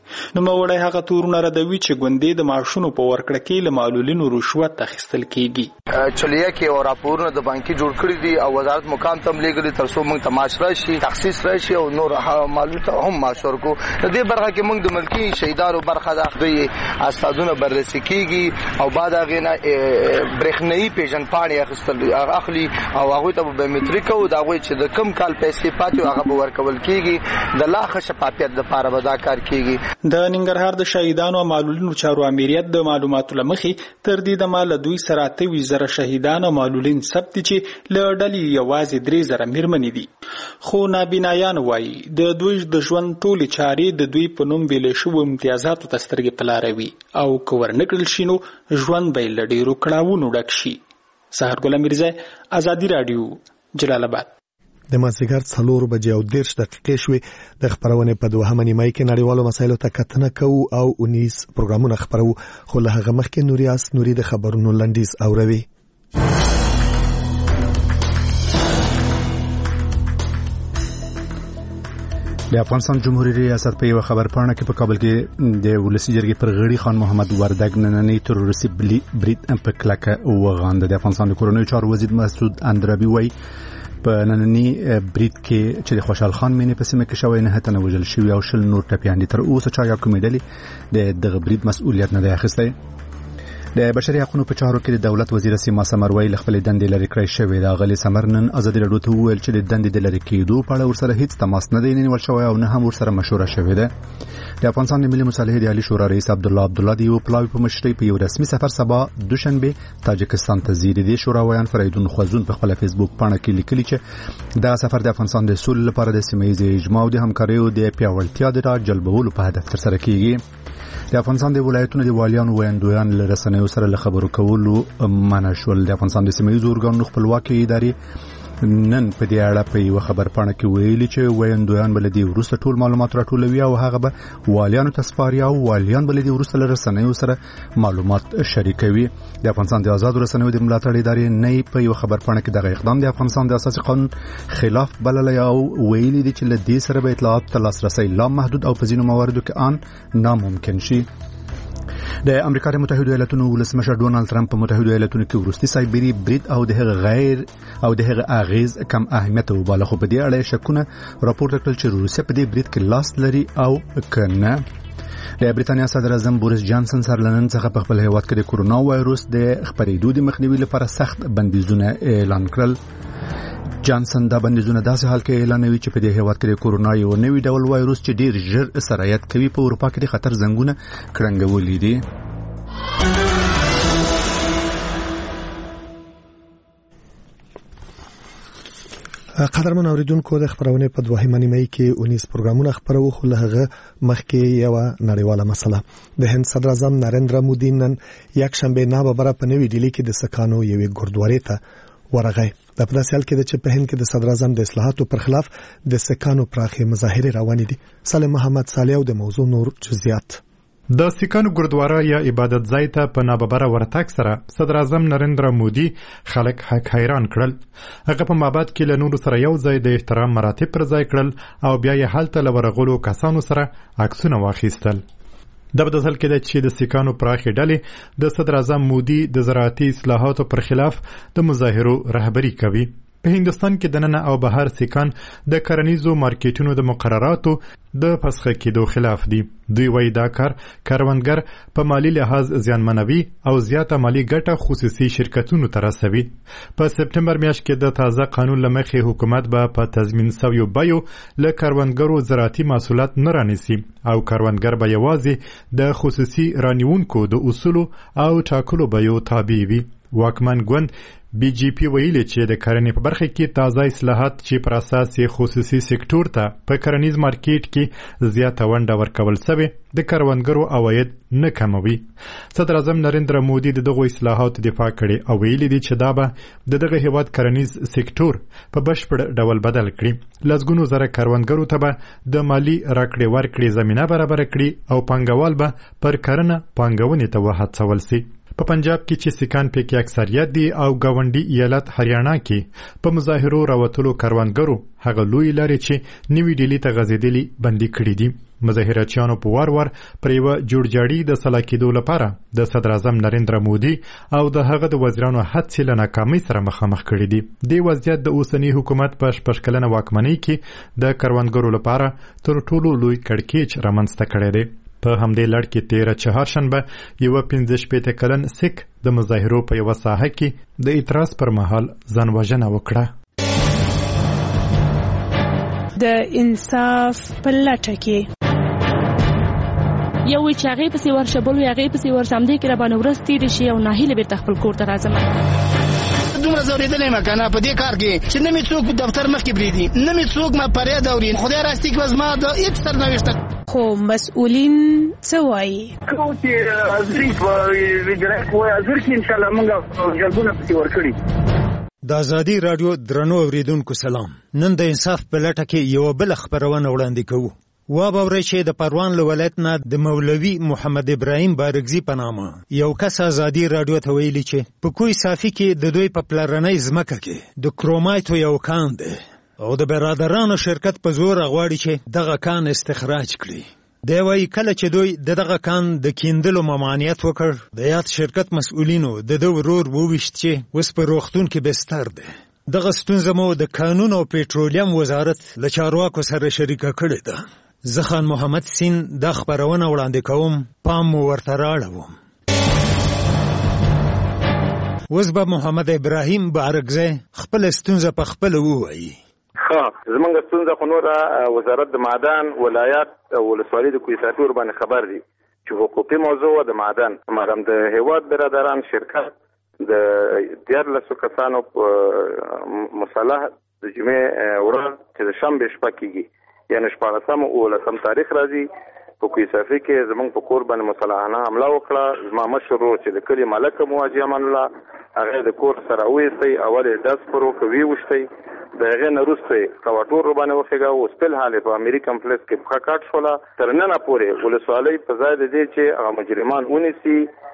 نو موړی هغه تورونه ردوي چې ګوندې د معاشونو په ورکړه کې له معلولینو رشوت اخیستل کیږي. چلیه کې او راپورونه د بانکي جوړ کړی دي او وزارت مقام ته لېږلي تر څو موږ تماش راشي تخصیص راشي او نور معلول ته هم معاش ورکو. د دې برخه کې موږ د ملکی شهیدانو برخه د دوی استادونه بررسي کیږي او بعد هغه نه برېښنايي پیژن پاڼې اخیستل اخلي او هغه ته بایومټریک او دا غوي چې د کم کال پیسې پاتې هغه به ورکول کیږي. د لا ښه شفافیت لپاره به دا کار کیږي. د ننګرهار د شهیدانو او معلولینو چارو امریت د معلوماتو لمخې تر دې د مال دوی سره اتوي زره شهیدان او معلولین ثبت چې له ډلې یوازې درې زره میرمنې دي. خو نابینایان وایي د دوی د ژوند ټولې چارې د دوی په نوم ویلې شوو امتیازاتو ته سترګې په لاره وي او که ورنکړل شي نو ژوند به یې له ډېرو کړاوونو ډک شي. سحر ګل میرزا، ازادي راډیو، جلال آباد. د مازدیګر څلور بجې او دېرش دقیقې شوې. د خبرونې په دوهمه نیمایي کې نړیوالو مسایلو ته کتنه کوو او اونیز پروګرامونه خبرو، خو له هغه مخکې نوریاس نوري د خبرونو لنډیز اوروي. د افغانستان جمهوریت ریاست په یو خبرپاڼه کې په کابل کې د ولسی جرګې پر غړي خان محمد وردګ نننی تروریستي برید په کلکه وغانده. د افغانستان د کورنیو چارو وزیر مسعود اندرابي وایي په نننی برید کې چې د خوشحال خان مینې په سیمه کې شوی نه تنه وژل شوی او شل نور ټپیان دي. تر اوسه چا یا کومې ډلې د دغه برید مسؤلیت نه دی اخیستی. د بشري حقوقو په چارو کې د دولت وزیر سیما سمر ویل خپل دندې لري کړی شوی. دا غلي سمر نن ازادي راډیو ته وویل چې د دندې د لري کېدو په اړه ورسره هیڅ تماس نه دی نیول شوی او نه هم ورسره مشوره شوې ده. د افغانستان د ملي مصالحې د عالی شورا رئیس عبد الله عبد الله دی یو پلاوی په مشرۍ په یو رسمي سفر سبا دوشنبه تاجکستان ته ځي. د شورا ویان فریدون خوازون په خپل فیسبوک پاڼه کې لیکلي چې دا سفر د افغانستان د سولې لپاره د سیمه ییز اجماع او د همکاریو د پیاوړتیا د راجلبولو په هدف ترسره کیږي. د افغانستان د ولایتونو د والیانو ویاندویان له رسنیو سره له خبرو کولو منع شول. د افغانستان د سیمه ییز ارګانونو خپلواکي ادارې نن په دې اړه په یو خبرپاڼه کې ویلي چې ویاندویان بل دي ورسته ټول معلومات راټولوي او هغه به والیانو ته سپاري او والیان بل دي ورسته له رسنیو سره معلومات شریکوي. د افغانستان د آزاد رسنیو د ملاتړ ادارې نه په یو خبرپاڼه کې دغه اقدام د افغانستان د اساسي قانون خلاف بللی او ویلي دي چې له دې سره به اطلاعات ته لاسرسي لا محدود او په ځینو مواردو کې ان ناممکن شي. د امریکا د متحده ایالاتونو ولسمشر ډونالد ترامپ په متحده ایالاتونو کې وروستي سایبری برید او د هغه غیر او د هغه اغیز کم اهمیت وباله، خو په دې اړه شکونه راپورته کړل چې روسیه په دې برید کې لاس لري او کنه. د بریتانیا صدر اعظم بوریس جانسن سره لنن څخه په خپل هیواد کې د کورونا وایروس د خپرېدو د مخنیوي لپاره سخت بندیزونه اعلان کړل. جانسن دا بندیزونه داسې حال کې اعلانوي چې په دې هیواد کې د کورونا یو نوی ډول وایروس چې ډیر ژر سرایت کوي په اروپا کې د خطر زنګونه کړنګولې دي. قدرمن اوریدونکو، د خبرونه په دوهمه نیمه کې اونیز پروګرامونه خبرو، خو له هغه مخکې یو نړیواله مسله. د هند صدر اعظم نریندرا مودي نن یک شنبه ناببره په نوې ډیلی کې د سکانو یوې ګردوارې ته ورغی. د په داسې حال کې چې په هند کې د صدر اعظم د اصلاحاتو پر خلاف د سکانو پراخې مظاهرې روانې دي. سلیم محمد صالح او د موضوع نور جزئیات. د سکانو ګردواره یا عبادت ځای ته په ناببره ورتګ سره صدر اعظم نریندرا مودي خلک حق حیران کړل. هغه په مابد کې له نورو سره یو ځای د احترام مراتب پر ځای کړل او بیا یې هلته له ورغلو کسانو سره عکسونه واخیستل. د بدل کې د چې د سکانو پراخې ډلې د صدر اعظم مودي د زراعتي اصلاحاتو پر خلاف د مظاهرو رهبری کوي. په هندستان کې د ننه او بهر سکان د کرنیزو مارکیټونو د مقرراتو د فسخه کېدو خلاف دي. دوی وایي دا کار کاروانګر په مالی لحاظ زیانمنوي او زیاته مالی ګټه خصوصي شرکتونو ته رسوي. په سپټمبر میاشت کې د تازه قانون له مخې حکومت به په تضمین شویو بیو له کاروانګرو زراعتي محصولات نه رانیسي او کاروانګر به یوازې د خصوصي رانیونکو د اصولو او ټاکلو بیو تابع وي. واکمن ګوند بی جی پی ویلي چې د کرنې په برخه کې تازه اصلاحات چې پر اساس خصوصي سکتور ته په کرنیز مارکیټ کې زیاته ونډه ورکول شوی د کاروانګرو عواید نه کموي. صدر اعظم نریندرا مودي دغه اصلاحات دفاع کړي او ویلي دي چې دا به دغه هیواد کرنیز سکتور په بشپړ ډول بدل کړي. لسګونو زره کاروانګرو ته به د مالی راکړې ورکړې زمينه برابر کړي او پانګوال به پر کرنه پانګونې ته وهڅول شي. په پنجاب کې چې سکان پکې اکثریت دي او گاونډي ایالت هریانا کې په مظاهرو راوتلو کاروانګرو هغه لوی لارې چې نیوی ډیلی ته غځېدلي بندي کړي دي. مظاهراتچیانو په وار وار پر یوه جوړجاړي د سلا کېدو لپاره د صدر اعظم نریندرا مودي او د هغه د وزیرانو هڅې له ناکامۍ سره مخامخ کړي دي. دې وضعیت د اوسني حکومت په شپږ کلنه واکمنۍ کې د کروندګرو لپاره تر ټولو لوی کړکېچ رامنځته کړی دی. په همدې لړ کې تېره چهارشنبه یوه پنځه شپېته کلن سیک د مظاهرو په یوه ساحه کې د اعتراض پر مهال ځان وژنه وکړه. د انصاف په لټه کې یو وی چې هغې پسې ورشه بل وی هغې پسې ورشه همدې کې راباندې ورځ تېرې شي او ناهیلې بېرته خپل کور ته راځم. دومره ځورېدلی یم که نه په دې کار کې چې نه مې څوک دفتر مخکې پرېږدي نه مې څوک ما فریاد اوري. خدای راستي کې به زما د هېڅ سرنوشته خو مسؤلین څه وایي؟ کوم چې حاضري په وجرایت وایي حاضر کړي انشاءالله موږ جلبونه پسې ورکړي. د ازادي راډیو درنو اوریدونکو سلام. نن د انصاف په لټه کې یوه بله خپرونه وړاندې کوو. وابورئ چې د پروان له ولایت نه د مولوي محمد ابراهیم بارګزي په نامه یو کس ازادي راډیو ته ویلي چې په کوی صافي کې د دوی په پلرنۍ ځمکه کې د کرومایټو یو کان دی او د برادرانو شرکت په زور غواړي چې دغه کان استخراج کړي. دی وایي کله چې دوی د دغه کان د کیندلو ممانعت وکړ د یاد شرکت مسؤلینو د ده ورور وویشت چې اوس په روغتون کې بستر دی. دغه ستونزه مو د کانون او پېټرولیم وزارت له چارواکو سره شریکه کړې ده. زه خان محمد سین دا خپرونه وړاندې کوم، پام مو ورته راړوم. اوس به محمد ابراهیم بارګزی خپله ستونزه په خپله ووایي. ښه زمونږ ستونزه خو نوره وزارت د معدن ولایت او ولسوالي د کوی صافي ورباندې خبر دي چې حقوقي موضوع د معدن مادام د هیواد برادران شرکت د دیارلسو کسانو په مصالح د جمعې ورځ چې د شنبې شپه کېږي یعنې شپاړسم اوولسم تاریخ راځي په کوی صافي کې زمونږ په کور باندې مسلحانه حمله وکړه. زما مشر ورور چې د کلي ملک مواجه امان الله هغه د کور سره وویستی، اول یې ډز پر وکړ ویې د هغې نه وروسته یې کواټور ورباندې وخېږه. اوس فلحال یې په امیر کمپلیکس کې پښه کاټ شوله. تر ننه پورې ولسوالۍ په ځای د دې چې هغه مجرمان ونیسي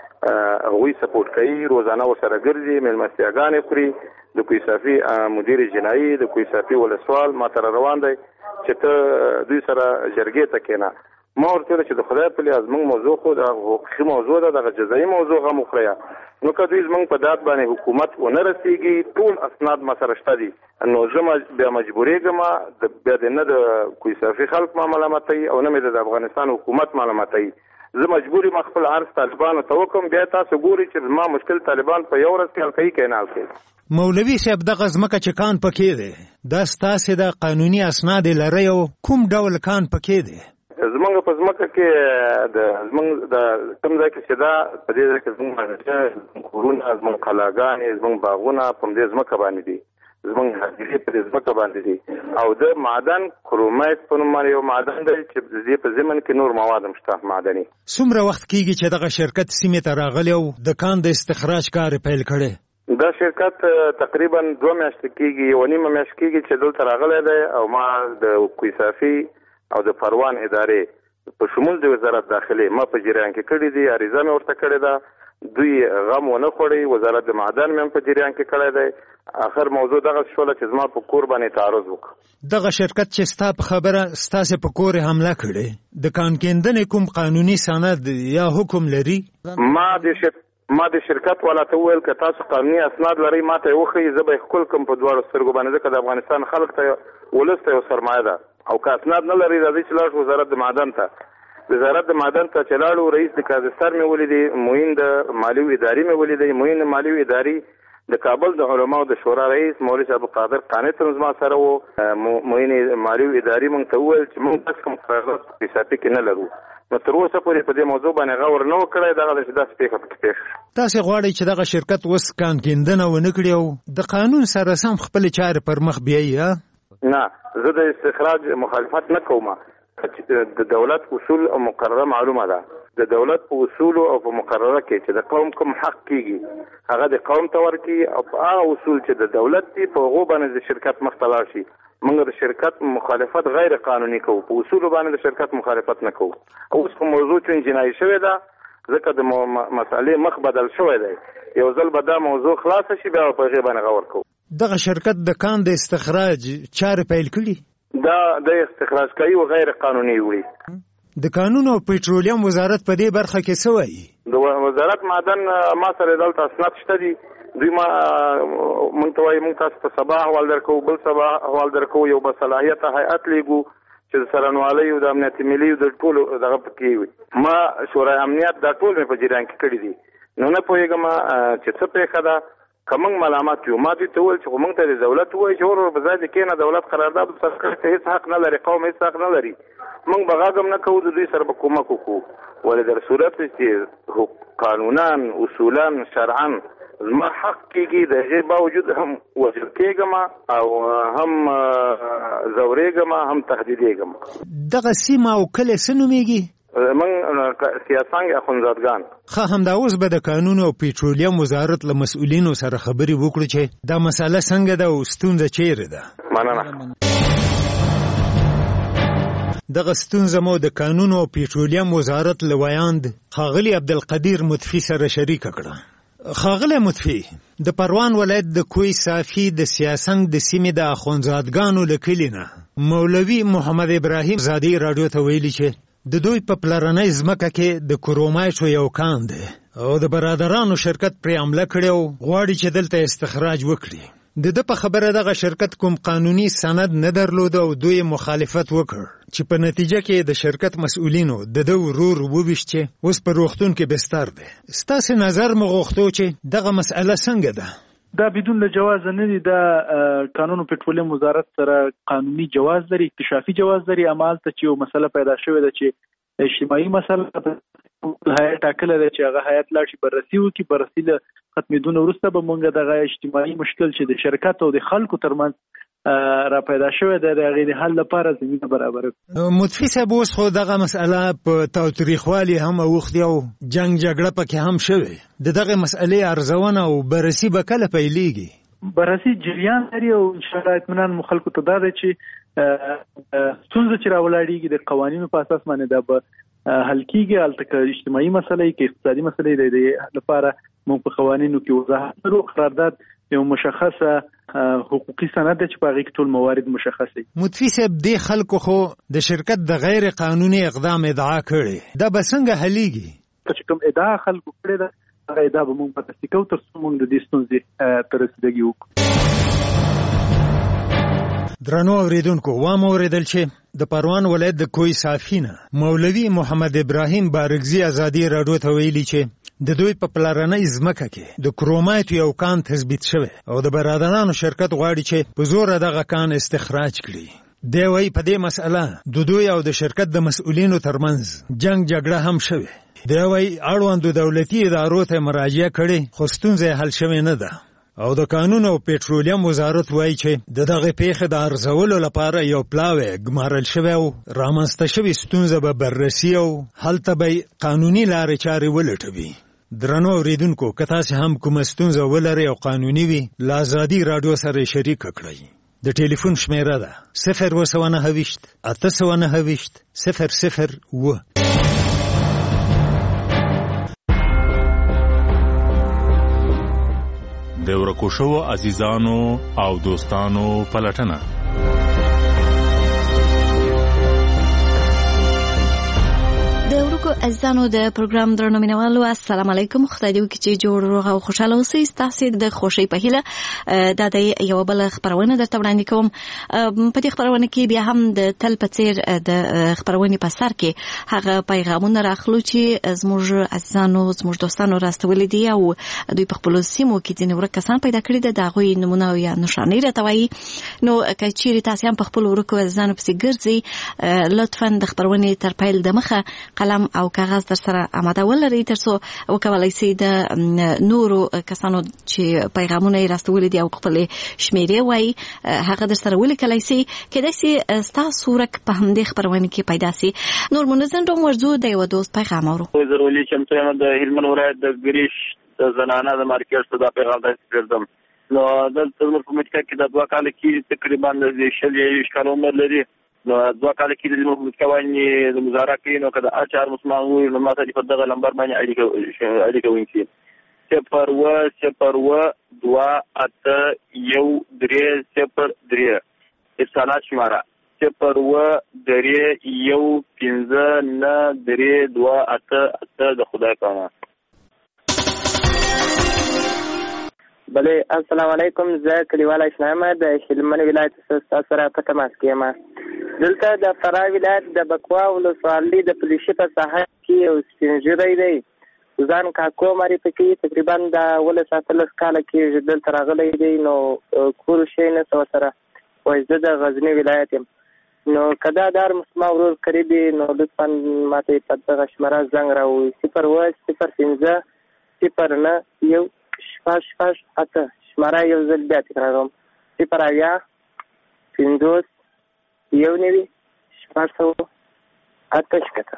هغوی سپورټ کوي، روزانه ورسره ګرځي، مېلمستیاګانې خوري. د کوی صافي مدیر جنایي د کوی صافي ولسوال ما ته روان دی چې ته دوی سره جرګې ته کېنه. ما ورته ویل چې د خدای په لیاز موږ موضوع خو د حقوقي موضوع ده، دغه جزایي موضوع غم وخورئ. نو که دوی زموږ په داد باندې حکومت ونه رسېږي ټول اسناد ما سره شته دي، نو زه بیا مجبورېږم بیا د نه د کوی صافي خلک ما ملامتوي او نه مې د افغانستان حکومت ملامتوي. زه مجبور یم خپل عرض طالبانو ته وکړم. بیا تاسو ګورئ چې زما مشکل طالبان په یو ورځ کې حل کوي که نه حل کوي. مولوي صاحب دغه ځمکه چې کان پکې دی دا ستاسې د قانوني اسناد یې لرئ او کوم ډول کان پکې دی؟ زمونږ په ځمکه کې د زمونږ د کوم ځای کې چې دا په دې ځای کې زمونږ کورونه، زمونږ کلاګانې، زمونږ باغونه په دې ځمکه باندې دي، زمونږ حاضرې په دې ځمکه باندې دي او د معدن کرومایټ په نوم باندې یو معدن دی چې د دې په ضمن کې نور مواد هم شته معدني. څومره وخت کېږي چې دغه شرکت سیمې ته راغلی او د کان د استخراج کار یې پیل کړی؟ دا شرکت تقریبا دوه میاشتې کېږي، یوه نیمه میاشت کېږي چې دلته راغلی دی او ما د کوی صافي او د پروان ادارې په شمول د وزارت داخلي ما په جریان کې کړي دي، عریضه مې ورته کړې ده، دوی غم ونه خوړی. وزارت د معدن مې هم په جریان کې کړی دی. آخر موضوع دغه شوله چې زما په کور باندې تعرض وکړ. دغه شرکت چې ستا په خبره ستاسې په کور حمله کړې د کان کیندنې کوم قانوني سند یا حکم لري؟ ما د شرکت ما د شرکت والا ته وویل که تاسو قانوني اسناد لرئ ما ته یې وښیئ، زه به یې ښکل کړم په دواړو سترګو باندې، ځکه د افغانستان خلک ته ولس ته یو سرمایه ده. او که اسناد نه لرئ راځئ چې لاړ شو وزارت د معدن ته. وزارت د معدن ته چې لاړو رئیس د کازستر مې ولیدی، معین د مالیو ادارې مې ولیدی. معین د مالیو ادارې د کابل د علماو د شورا رئیس مولوي عبدالقادر قانع تر زما سره و. معین مالیو ادارې موږ ته وویل چې موږ داسې کوم قرارداد په حسابي کې نه لرو. نو تر اوسه پورې په دې موضوع باندې غور نه و کړی. دغه چې داسې پېښه پکې پېښه شوه. تاسې غواړئ چې دغه شرکت اوس کان کیندنه ونه کړي او د قانون سره سم خپلې چارې پر مخ بیایي؟ نه، زه د استخراج مخالفت نه کوم. د دولت اصول او مقرره معلومه ده. د دولت په اصول او په مقرره کې چې د قوم کوم حق کېږي هغه د قوم ته ورکړي او په هغه اصول چې د دولت دي په هغو باندې د شرکت مخ ته لاړ شي. موږ د شرکت مخالفت غیر قانوني کوو، په اصولو باندې د شرکت مخالفت نه کوو. اوس په موضوع چې جنایي شوې ده ځکه د مسالې مخ بدل شوی دی، یو ځل به دا موضوع خلاصه شي بیا په هغې باندې غور کوو. دغه شرکت د کان د استخراج چارې پیل کړي؟ دا د استخراج کوي او غیر قانوني وي. د قانون او پېټرولیم وزارت په دې برخه کې څه وایي؟ د وزارت معدن ما سره دلته اسناد شته دي، دوی ما مونږ ته وایي مونږ تاسو ته سبا احوال درکو، بل سبا احوال درکو، یو بصلاحیته هیئت لیږو چې د څارنوالۍ او د امنیت ملي او د ټولو دغه پکې وي. ما شورای امنیت دا ټول مې په جریان کې کړي دي، نو نه پوهېږم چې څه پېښه ده. که موږ ملامت یو، ما دوی ته وویل چې خو موږ ته د دولت ووایي چې ورور په ځای د کېنه دولت قرارداد سره کړی ته هېڅ حق نه لري، قوم هېڅ حق نه لري، موږ به غږ هم نه کوو، د دوی سره به کومک وکړو. ولې در صورت چې قانونا اصولا شرعا زما حق کېږي، د هغې باوجود هم وزیر کېږم او هم ځورېږم هم تهدیدېږم. دغه سیمه او کلی څه نومېږي؟ من سیاسنګ اخوندزادګان. ښه، همدا اوس به د قانون او پېټرولیم وزارت له مسؤلینو سره خبرې وکړو چې دا مسله څنګه ده او ستونزه چیرې ده. مننه. دغه ستونزه مو د قانون او پېټرولیم وزارت له ویاند ښاغلي عبدالقدیر مطفي سره شریکه کړه. ښاغلی مطفي، د پروان ولایت د کوی صافي د سیاسنګ د سیمې د اخوندزادګانو له کلي نه مولوي محمد ابراهیم زادي راډیو ته ویلي چې د دوی په پلرنۍ ځمکه کې د کرومایټو یو کان دی او د برادرانو شرکت پرې حمله کړې او غواړي چې دلته استخراج وکړي. د ده په خبره دغه شرکت کوم قانوني سند نه درلود او دوی مخالفت وکړ چې په نتیجه کې د شرکت مسؤلینو د ده ورور وویشت چې اوس په روغتون کې بستر دی. ستاسې نظر مو غوښتو چې دغه مسئله څنګه ده؟ دا بدون له جواز نه دي. دا قانون او پېټرولیم وزارت سره قانوني جواز لري، اکتشافي جواز لري. امال ته چې یو مسله پیدا شوې ده چې اجتماعي مسله هیئت ټاکله ده چې هغه هیئت لاړ شي بررسي وکړي، بررسي له ختمېدون وروسته به موږ دغه اجتماعي مشکل چې د شرکت او د خلکو ترمنځ را پیدا شوی ده د هغې د حل لپاره زمینه برابره کړو. مطفي صاحب، اوس خو دغه مسئله په تاوتریخوالي هم اوښتې او جنګ جګړه پکې هم شوې. د دغې مسئلې ارزونه او بررسي به کله پیلېږي؟ بررسي جریان لري او انشاءالله اطمینان مو خلکو ته دا دی چې ستونزه چې راولاړېږي د قوانینو په اساس باندې دا به حل کېږي. هلته که اجتماعي مسله که اقتصادي مسله د دې لپاره موږ په قوانینو کې وضاحت لرو. قرارداد یو مشخصه حقوقي سند دی چې په هغې کې ټول موارد مشخص دي. مطفي صاحب، دې خلکو خو د شرکت د غیر قانوني اقدام ادعا کړې، دا به څنګه حلیږي؟ چې کوم ادعا خلکو کړې ده هغه ادعا به موږ په تصدیق کوو تر څو موږ د دې ستونزې ته رسیدګي وکړو. درنو اوریدونکو، وام اوریدل چې د پروان ولایت د کوی صافي نه مولوي محمد ابراهیم بارګزي ازادي راډیو ته ویلي چې د دوی په پلرنۍ ځمکه کې د کرومایټ یو کان تثبیت شوی او د برادرانو شرکت غواړي چې په زور دغه کان استخراج کړي. دی وایي په دې مسئله د دوی او د شرکت د مسؤلینو ترمنځ جنگ جګړه هم شوې. دی وایي اړوندو دولتي ادارو ته مراجعه کړې خو ستونزه حل شوې نه ده او د قانون او پېټرولیم وزارت وایي چې د دغه پیښې د ارزولو لپاره یو پلاوی ګمارل شوی او رامنځته شوې ستونزه به بررسي او هلته به قانوني لارې چارې ولټوي. درنو اوریدونکو، که تاسې هم کومه ستونزه ولرئ او قانوني وي، له ازادي راډیو سره شریکه کړئ. د ټلیفون شمیره ده صفر اوه سوه نهه ویشت اته سوه نهه ویشت صفر صفر اوه. د ورکو شوو عزیزانو او دوستانو پلټنه. د ورکو عزیزانو د پروګرام درنو مینوالو، السلام علیکم. خدای دې وکړي چې جوړ روغ او خوشاله اوسئ. ستاسې د خوښۍ په هیله دا د یوه بله خپرونه درته وړاندې کوم. په دې خپرونه کې بیا هم د تل په څېر د خپرونې په سر کې هغه پیغامونه راخلو چې زموږ عزیزانو زموږ دوستانو راستولي دي او دوی په خپلو سیمو کې ځینې ورک کسان پیدا کړي دي، د هغوی نمونه او یا نښانۍ راته وایي. نو که چیرې تاسې هم په خپلو ورکو عزیزانو پسې ګرځئ، لطفا د خپرونې تر پیل دمخه قلم او کاغذ در سره آماده ولرئ تر څو وکولای شئ د نورو کسانو چې پیغامونه یې راستولي دي او خپلې شمیرې وایي هغه در سره ولیکلی شئ. کیدای شي ستاسو ورک په همدې خپرونې کې پیدا شي. نور منظم ډوم ورځو د یوه دوست پیغام اورو. زه ولي چمتو یم د هلمند ولایت د ګریش د زنانه د مارکیټ څخه دا پیغام درته پرېږدم. نو دلته زموږ په مټکا کې د دوه کاله کې تقریبا د شل یې کال عمر لري. نو دوه کاله کې د زموږ مټکا باندې د مظاهره کوي، نو که د اچار مسلمان وي نو ما ته په دغه نمبر باندې اړیکه اړیکه ونیسي. صفر اوه صفر اوه دوه اته یو درې صفر درې ارسالات شماره صفر اوه درې یو پنځه نه درې دوه اته اته د خدای په امان. بله السلام علیکم. زه کلیواله اسلام د هلمند ولایت څخه سره په تماس کې یم. دلته د فراه ولایت د بکوا ولسوالۍ د پولیسي په ساحه کې یو سپین ږیری دی ځان کاکو معرفي کوي. تقریبا د اوولس اتلس کاله کېږي دلته راغلی دی. نو کور شی نشته ورسره. وایي زه د غزني ولایت یم. نو که دا دار زما ورور قریب وي نو لطفا ماته په دغه شمېره زنګ راووایي صفر اوه صفر پنځه صفر نه یو شپږ شپږ اته. شمېره یو ځل بیا تکراروم صفر اویا پنځوس یو نوي شپږ سوه اته شپېته.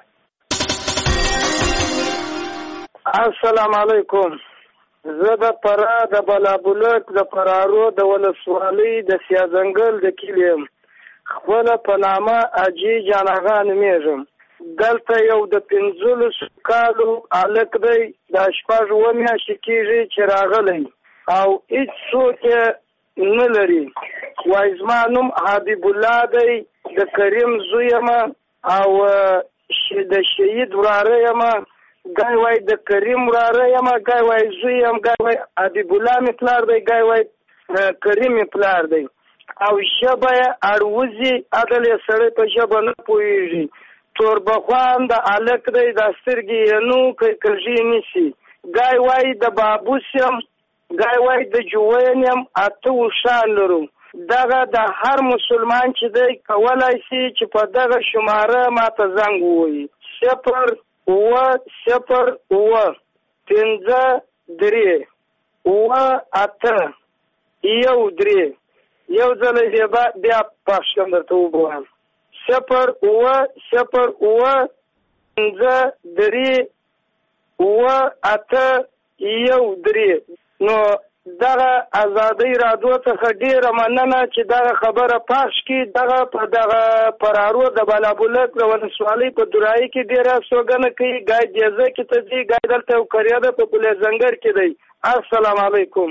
السلام علیکم. زه د فراه د بلابلک د فرارو د ولسوالۍ د سیاځنګل د کلي یم. خپله په نامه حاجي جان اغا نومېږم. دلته یو د پنځلسو کالو هلک دی. دا شپږ اووه میاشتې کېږي چې راغلی او هېڅ څوک یې نه لري. وایي زما نوم حبیب الله دی. د کریم زوی یم او د شهید وراره یم. ګای وایي د کریم وراره یم، ګای وایي زوی یم، ګای وایي حبیب الله مې پلار دی، ګای وایي کریم مې پلار دی. او ژبه یې اړوځي، عدل یې سړی په ژبه نه پوهېږي. توربخوان د هلک دی، دا سترګې یې نو کږې نیسي. ګای وایي د بابوس یم، ګای وایي د جوین یم. اته اوښان لرو. دغه د هر مسلمان چې دی کولی شي چې په دغه شماره ماته زنګ ووهي. صفر اوه صفر اوه پنځه درې اوه اته یو درې. یو ځل یې بیا پخ شم درته وګورم. صفر اوه صفر اوه پنځه درې اوه اته یو درې. نو دغه ازادۍ رادیو څخه ډېره مننه چې دغه خبره پخش کړي. دغه په دغه فرارو د بلابلک د ولسوالۍ په دورایي کې ډېره استوګنه کوي. ګای دیزه کې ته ځي، ګای دلته یو کریا ده په پولې زنګر کې دی. السلام علیکم.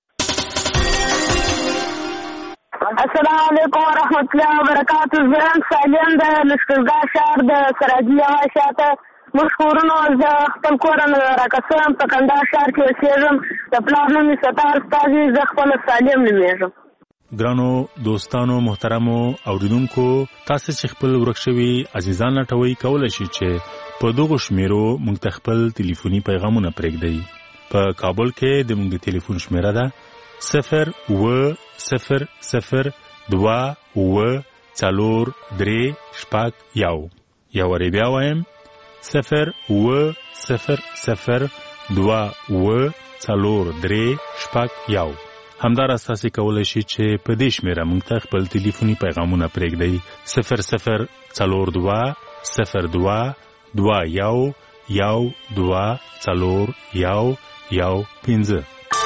السلام علیکم ورحمت الله وبرکاتو. زه سالم د لښکرګاه ښار د سراجي هوا شاته مشکورونو. زه خپل کور نه راکسم په کندهار ښار کې اوسېږم. د پلار نوم یې ستار استازي، زه خپله سالم نومېږم. ګرانو دوستانو محترمو اوریدونکو، تاسو چې خپل ورک شوي عزیزان لټوئ کولی شئ چې په دغو شمیرو موږ ته خپل ټلیفوني پیغامونه پرېږدئ. په کابل کې د موږ د ټلیفون شمیره ده صفر اوه صفر صفر دوه اوه څلور درې شپږ یو. یو وارې بیا وایم صفر اوه صفر صفر دوه اوه څلور درې شپږ یو. همداراز تاسو کولی شئ چې په دې شمیره موږ ته خپل ټلیفوني پیغامونه پرېږدئ. صفر صفر څلور دوه صفر دوه دوه یو یو دوه څلور یو یو پنځه.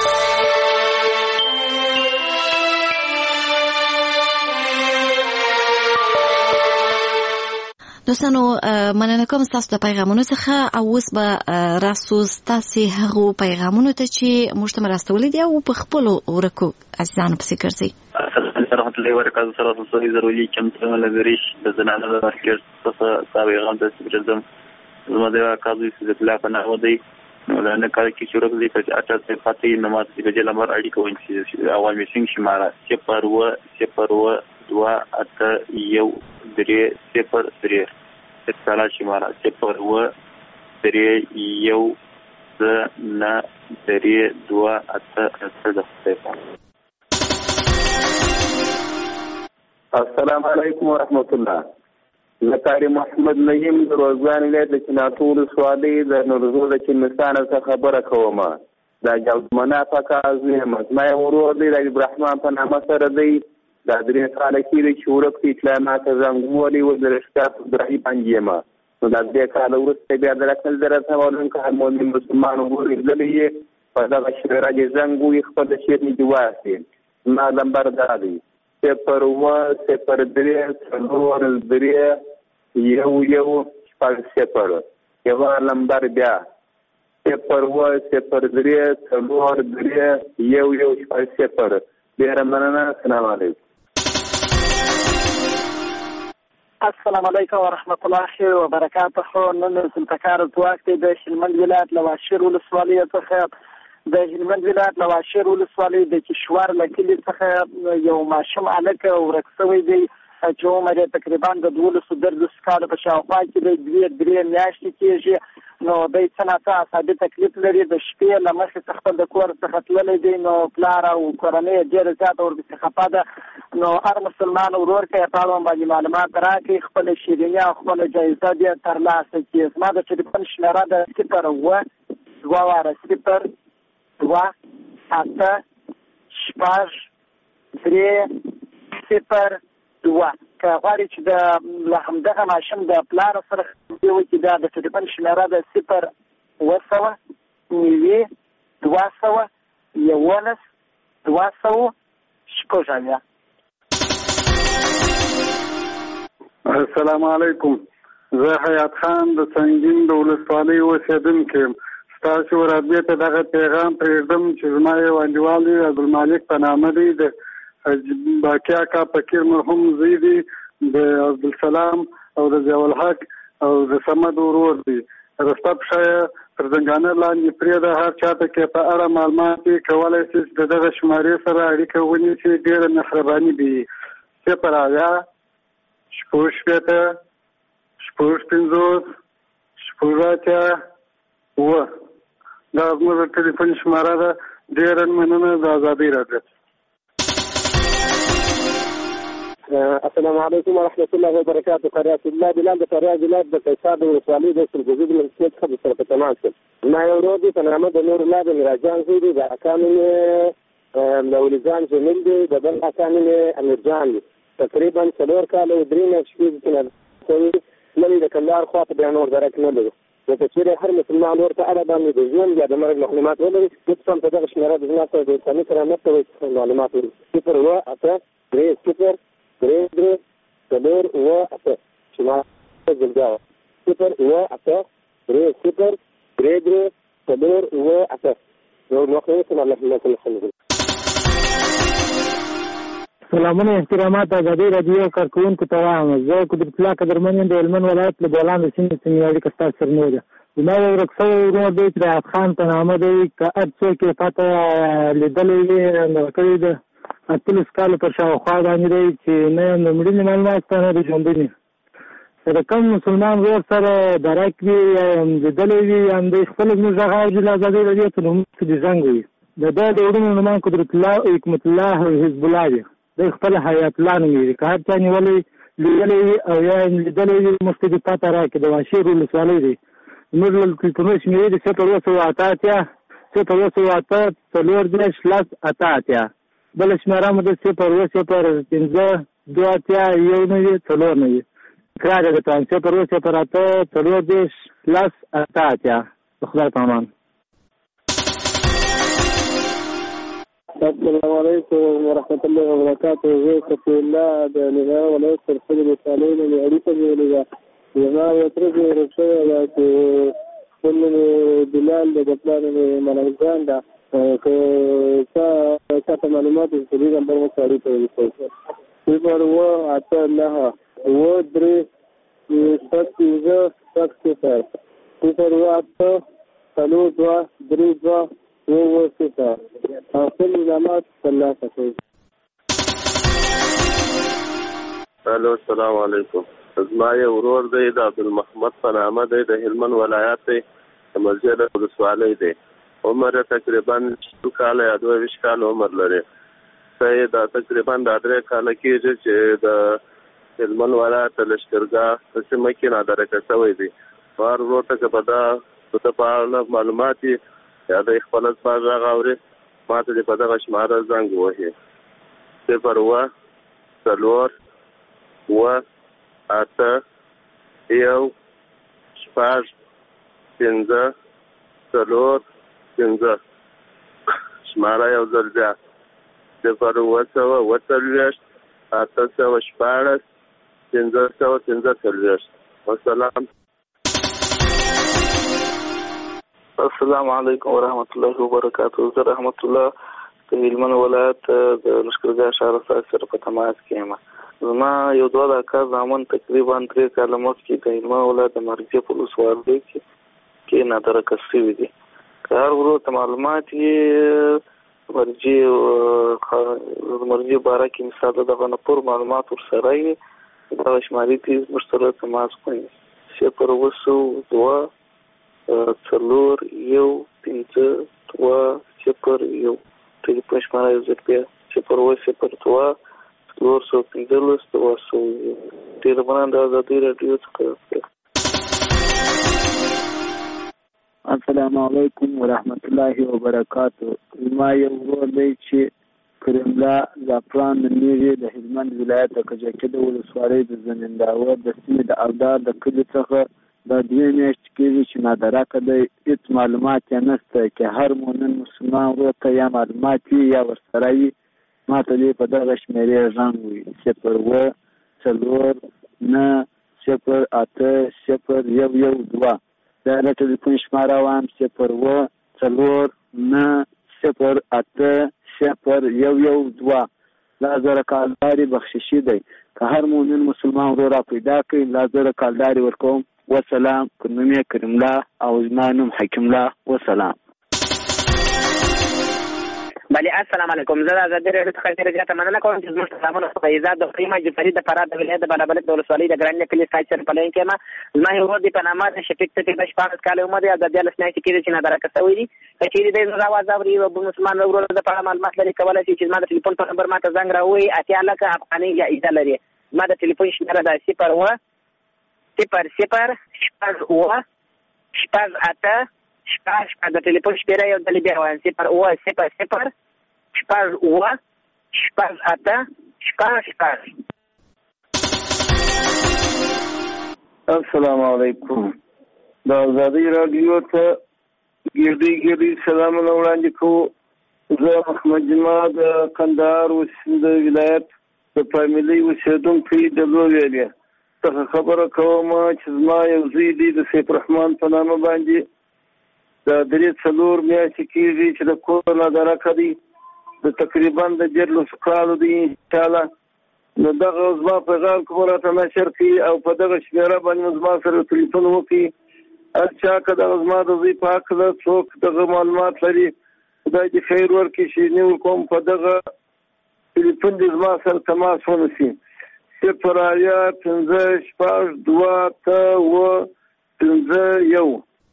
دوستانو مننه کوم تاسو د پیغامونو څخه. او اوس به راسو تاسو هغه پیغامونو ته چې موږ ته راستولې دي او په خپل ورکو عزیزانو پسې ګرځي. السلام علیکم ورحمۃ اللہ وبرکاتہ. سره تاسو ضروري کوم څه لګریش د زنانه د مارکیټ څخه تاسو غوښتل چې پرځم زما د کاغذي چې بلا کنه و دی نو نه کار کې شروع کړی چې اته څه پاتې نماز کې د لمر اړي کوي چې اول میسنګ شماره صفر و صفر و دوه اته یو درې صفر درې استعلا شماره صفر و درې یو نه درې دوه اته اته د صفر. السلام علیکم ورحمت الله. زکاری محمد نعیم د روزګان ولایت د چناتور سوادي د نورزو د چنستان څخه خبره کوم. دا جواب منافقه ازمه مزمای ورور دی د ابراهیم په نامه سره دی. دا درې کاله کې چې ورک اسلامات زنګولي و د رښتیا ابراهیم انجیما نو دا دې کاله ورسته بیا درکل درته ولن که مؤمن مسلمان ورور دلی په دا شورا د زنګوي خپل شیر نه دیواسي ما لمبر دادي صفر و صفر درې څلور درې یو یو شپږ صفر یو لمبر بیا صفر و صفر درې څلور درې یو یو شپږ صفر. ډېره مننه. السلام علیکم. السلام علیکم ورحمت الله وبرکاته. نن سلطکار ځواک دی د هلمند ولایت له واشیر ولسوالۍ څخه د هلمند ولایت له واشیر ولسوالۍ د کشور له کلي څخه یو ماشوم هلک ورک شوی دی چې عمر یې تقریبا د دولسو دردس کالو په شاوخوا کې دی. دوې درې میاشتې کېږي. نو دی څه ناڅه اعصابي تکلیف لري. د شپې له مخې څخه خپل د کور څخه تللی دی. نو پلار او کورنۍ یې ډېره زیاته ورپسې خفه ده. نو هر مسلمان ورور که یې په اړوند باندې معلومات راکړي، خپله شیریني او خپله جایزه دې ترلاسه کړي. زما د ټلیفون شمېره ده صفر اووه دوه واره صفر دوه اته شپږ درې صفر دوه. که غواړي چې د له همدغه ماشوم د پلار سره خبرې وکړي، دا د ټلیفون شمېره ده صفر اووه سوه نوي دوه سوه یولس دوه سوه شپږ اویا. السلام علیکم. زه حیات خان د سنګین د ولسوالۍ اوسېدونکی یم. ستاسو رادیو ته دغه پیغام پرېږدم چې زما یو انډیوال دی عبدالمالک په نامه دی، د باقي اکا فقیر مرحوم زوی دی، د عبدالسلام او د ضیاءالحق او د صمد ورور دی. رسته پښه یې تر زنګانه لاندې پرېږده. هر چاته کې په اړه معلومات یې کولی شي چې د دغه شمارې سره اړیکه ونیسي. ډېره مهرباني به وي. صفر اویا شپږ شپېته شپږ پنځوس شپږ اتیا اووه. دا زموږ د ټلیفون شماره ده. ډېره مننه د ازادۍ راډیو. السلام علیکم ورحمت الله وبرکاته. قریات الله بلال د فاریاب ولایت د قیصار د ولسوالۍ د سرګوزي د منطقې څخه د سره په تماس شم. ما یو ورور دی په نامه د نور الله د میراجان زوی دی. د اکا نوم یې مولویزان جمیل دی، د بل اکا نوم یې امیرجان دی. تقریبا څلور کاله درې میاشتې شپې کوي. نن د کندهار خوا ته بیا نور درک نه لرو. لکه چېرې هر مسلمان ورته اړه باندې د ژوند یا د مرګ معلومات ولري، لطفا په دغه شمېره د زما سره د انساني کرامت سره معلومات ولري. صفر اووه اته درې صفر درې درې څلور اووه اته. شماره جلګاوه صفر اووه اته درې صفر درې درې څلور اووه اته. نور موقع وکړم. الله الله. سلامونه احترامات ازادۍ راډیو کارکوونکو ته وایم. زه قدرت الله قدرمن یم د هلمند ولایت له بولان د سیمې څخه اړیکه ستاسو سره نه ده. زما یو ورک شوی ورور دی چې د حیات خان په نامه دی. که هر څوک یې پته لیدلی وي نو کړی ده اتلس کالو پر شاوخوا باندې دی چې نه یې د مړینې معلومات شته نه د ژوندونې. که د کوم مسلمان ورور سره درک وي یا یې لیدلی وي یا هم دی خپله زموږ غږ اوري له ازادۍ راډیو ته نو موږ ته دې زنګ وي. د ده د وړونو نومان قدرت الله حکمت الله او حزب الله دی. دی خپل حیات الله نومېږي. که هر چا نیولی لیدلی وي او یا یې لیدلی وي موږ ته دې پته راکړي. د واشیر ولسوالۍ دی. زموږ له ټلیفونونو شمېرې دي صفر اووه سوه اته اتیا صفر اووه سوه اته څلور دېرش لس اته اتیا. بله شمېره مو ده صفر اووه صفر پنځه دوه اتیا یو نوي څلور نوي. تکرار یې درته وایم صفر اووه صفر اته څلور دېرش لس اته اتیا. د خدای په امان. السلام علیکم ورحمت الله وبرکاته. زه صفي الله د ننګرهار ولایت سرخوږ ولسوالۍ نه مې اړیکه نیولې ده. زما یو تره چې ورک شوی ده چې خپل نوم یې بلال دی، د پلار نوم یې ملنګجان ده. که چا چاته معلومات وي په دې نمبر ورته اړیکه وکړئ. صفر اووه اته نهه اووه درې شپږ پنځه شپږ صفر صفر اووه اته څلور دوه درې دوه اووه صفر. خپل معلومات ترلاسه کړئ. الو السلام علیکم. زما یو ورور دی د عبدالمحمد په نامه دی، د هلمند ولایت دی، د مسجد ولسوالۍ دی. عمر تقریبا شل کاله یا دوه ویشت کاله عمر لري. ته دا تقریبا دا درې کاله کېږي چې د هلمند ولایت لښکرګاه په سیمه کې نادرکه شوی دی. هر ورور ته که په دا د ده په اړه معلومات وي یا د خپل ځای غږ اوري ما ته دې په دغه شماره زنګ ووهي. صفر اووه څلور اووه اته یو شپږ پنځه څلور پنځه. شماره یو ځل بیا صفر اووه سوه اووه څلوېښت اته سوه شپاړس پنځه سوه پنځه څلوېښت. والسلام. السلام علیکم ورحمت الله وبرکاته. زه رحمت الله د هلمند ولایت د لښکرګاه ښار سره په تماس کې یم. زما یو دوه د اکا زامن تقریبا درې کاله مخکې د هلمند ولایت د مرجې په ولسوالۍ کې کې نادرکه شوي دي. که هر ورور ته معلومات یې مرجې مرجې باره کې مثال د دغه نه پور معلومات ورسره یې دغه شمالي دي زموږ سره تماس کوي. صفر اوه سوه دوه څلور یو پنځه دوه صفر یو ټلیفون شماره یو ځل بیا صفر اوه صفر دوه څلور سوه پنځلس دوه سوه یو. ډېره مننه د ازادۍ راډیو څخه. السلام علیکم ورحمت الله وبرکاتو. زما یو ورور دی چې کرملا زعفران نومیږي د هلمند ولایت د کجکي د ولسوالۍ د زمینداور د سیمې د ابدار د کلي څخه دا دوې میاشتې کېږي چې نادرکه دی. هېڅ معلومات یې نشته چې هر مؤمن مسلمان ورور ته یا معلومات وي یا ورسره وي ما ته دې په دغه شمېرې غږ وي صفر اوه څلور نه صفر اته صفر یو یو دوه. دا د ټلیفون شماره وایم صفر اوه څلور نه صفر اته صفر یو یو دوه. لا زره کالداري بخششي دی. که هر مؤمن مسلمان ورور را پیدا کړي لا زره کالداري ورکوم. وسلام. نوم یې کریم الله او زما نوم حکیم الله. وسلام. بله السلام علیکم. زه د ازادۍ راډیو څخه ډېره زیاته مننه کوم چې زموږ سلامونه په ایزاد د قیمه جعفري د فراه د ولایت د بالابلد د ولسوالۍ د ګرانۍ کلي سایټ سره په لاین کې یم. زما یو ورور دی په نامه د شفیق تقریبا شپاړس کاله عمر دی او د دیارلس میاشتې کېږي چې نادرکه شوی دی. که چېرې دی زما اواز اوري او مسلمان ورور دپاره معلومات لري کولی شي چې زما د ټلیفون په نمبر ما ته زنګ راووایي. اتیا لکه افغانۍ جایزه لري. زما د ټلیفون شمېره ده صفر اوه صفر صفر شپږ اوه شپږ اته شپږ شپږ. د ټلیفون شمېره یو ځلې بیا وایم صفر اوه صفر صفر شپږ اوه شپږ اته شپږ شپږ. السلام علیکم. د ازادۍ راډیو ته ګردي ګردي سلامونه وړاندې کوو. زه محمد جما د کندهار د ولایت د فامیلۍ اوسېدونکی د لویلې څخه خبره کوم چې زما یو زوی دی د سیف رحمان په نامه باندې د درې څلور میاشتې کېږي چې د کور نادرکه دی. د تقریبا د دیارلسو کالو دی انشاءالله. نو دغه زما پیغام کوم راته نشر کړي او په دغه شمېره باندې زما سره ټلیفون وکړي. هر چا که دغه زما د زوی په هکله څوک دغه معلومات لري خدای دې خیر ورکړي چې نیول کوم په دغه ټلیفون دې زما سره تماس ونیسي. صفر اویا پنځه شپږ دوه اته اوه پنځه یو.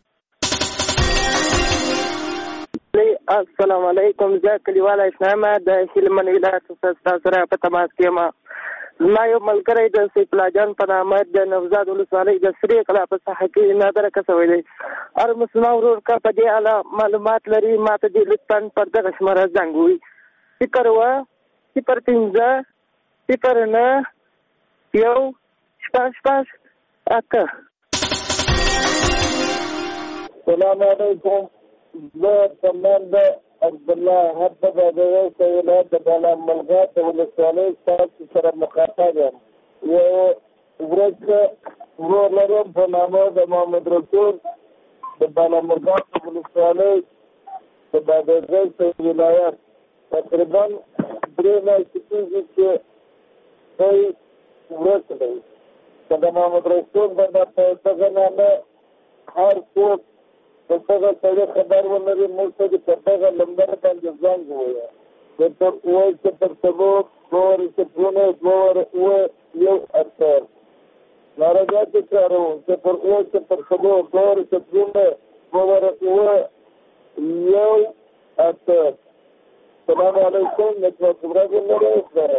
السلام علیکم. زه کلیواله اسلام د هلمند ولایت څخه سره په تماس کې یم. زما یو ملګری د سیف الله جان په نامه د نوزاد ولسوالۍ د سرې قلعه په ساحه کې نادرکه شوی دی. هر مسلمان ورور که په دې اړه معلومات لري ما ته دې لطفا پر دغه شماره زنګ ووایي صفر اوه صفر پنځه صفر نه یو شپږ شپږ اته. السلام علیکم. زه کمال عبدالله حبب د یو ولایت د بالاملغات د ولسوالۍ ستاسو سره مخاطب یم. یو ورځ ورور لرم په نامه د محمد رسول د بالاملغات د ولسوالۍ د بادغیس د ولایت تقریبا درې میاشتې کېږي چې دی ورځ دی. که د محمد رسول باندې په دغه نامه هر څوک د دغه سړي خبر ولري موږ ته د په دغه نمبر باندې زنګ ووایه. صفر اوه صفر څلور دوه صفرونه دوه اوه یو اته. ناراضه تکراروم صفر اوه صفر څلور دوه صفرونه دوه اوه یو اته. السلام علیکم. نتورک ورځ لرئ.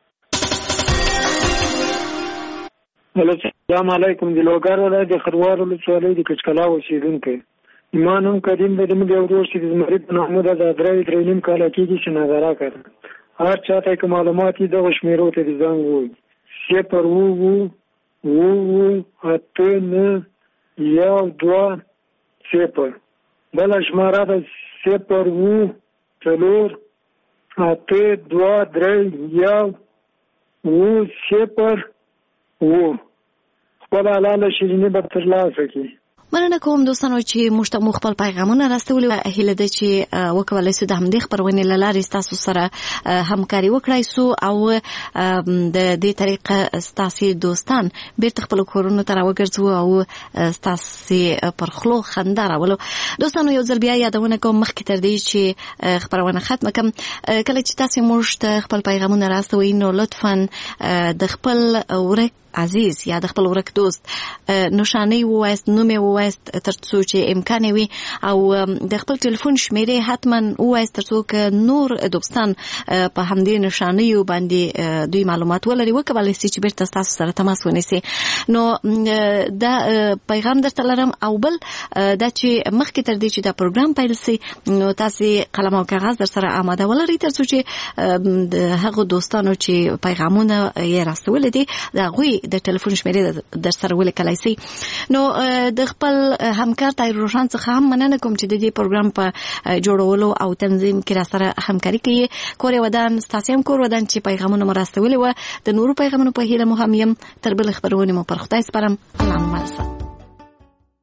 السلام علیکم. د لوګر ولایت د خروار ولسوالۍ د کچکلا اوسېدونکی. ایمان هم کریم د زموږ یو ورور چې د زمري په نامه ده د درې درې نیم کاله کېږي چې نادرکه ده. هر چا ته که معلومات وي دغه شمېرو ته دې زنګ ووایي صفر اوه اوه اوه اته نه یو دوه صفر. بله شماره ده صفر اوه څلور اته دوه درې یو اوه صفر اوه. خپله حلاله شیریني به ترلاسه کړي. مننه کوم دوستانو چې موږ ته مخ خپل پیغامونه راستولي هیله ده چې وکولای سو د همدې خبرونې له لارې تاسو سره همکاري وکړای سو او د دې طریقه تاسو دوستان بیرته خپل کورونو ته راوګرځو او تاسو پر خلو خندا راولو. دوستانو یو ځل بیا یادونه کوم مخکې تر دې چې خبرونه ختمه کوم کله چې تاسو موږ ته خپل پیغامونه راستوي نو لطفاً د خپل ورک عزیز یا د خپل ورک دوست نشانه وایست نوم وایست ترڅو چې امکان وي او د خپل ټلیفون شمیرې حتما وایست ترڅو ک نور دوستان په همدې نشانه باندې دوی معلومات ولري وکولای شي چې بیرته تاسو سره تماس ونیسي. نو دا پیغام درته لرم او بل دا چې مخکې تر دې چې دا پروګرام پیل شي نو تاسو قلم او کاغذ در سره آماده ولرئ ترڅو چې د هغه دوستانو چې پیغامونه یې راستول دي دا غوي د ټلیفون شمیرې در سره ولیکلای شي. نو د خپل همکار طاهر روشن څخه هم مننه کوم چې د دې پروګرام په جوړولو او تنظیم کې را سره همکاري کوي. کور ودان تاسو هم کور ودان چې پیغامونه مرستولي و د نورو پیغامونو په هیله مو هم يم تر بل خبرونه مو پر خدای سپارم. الله مو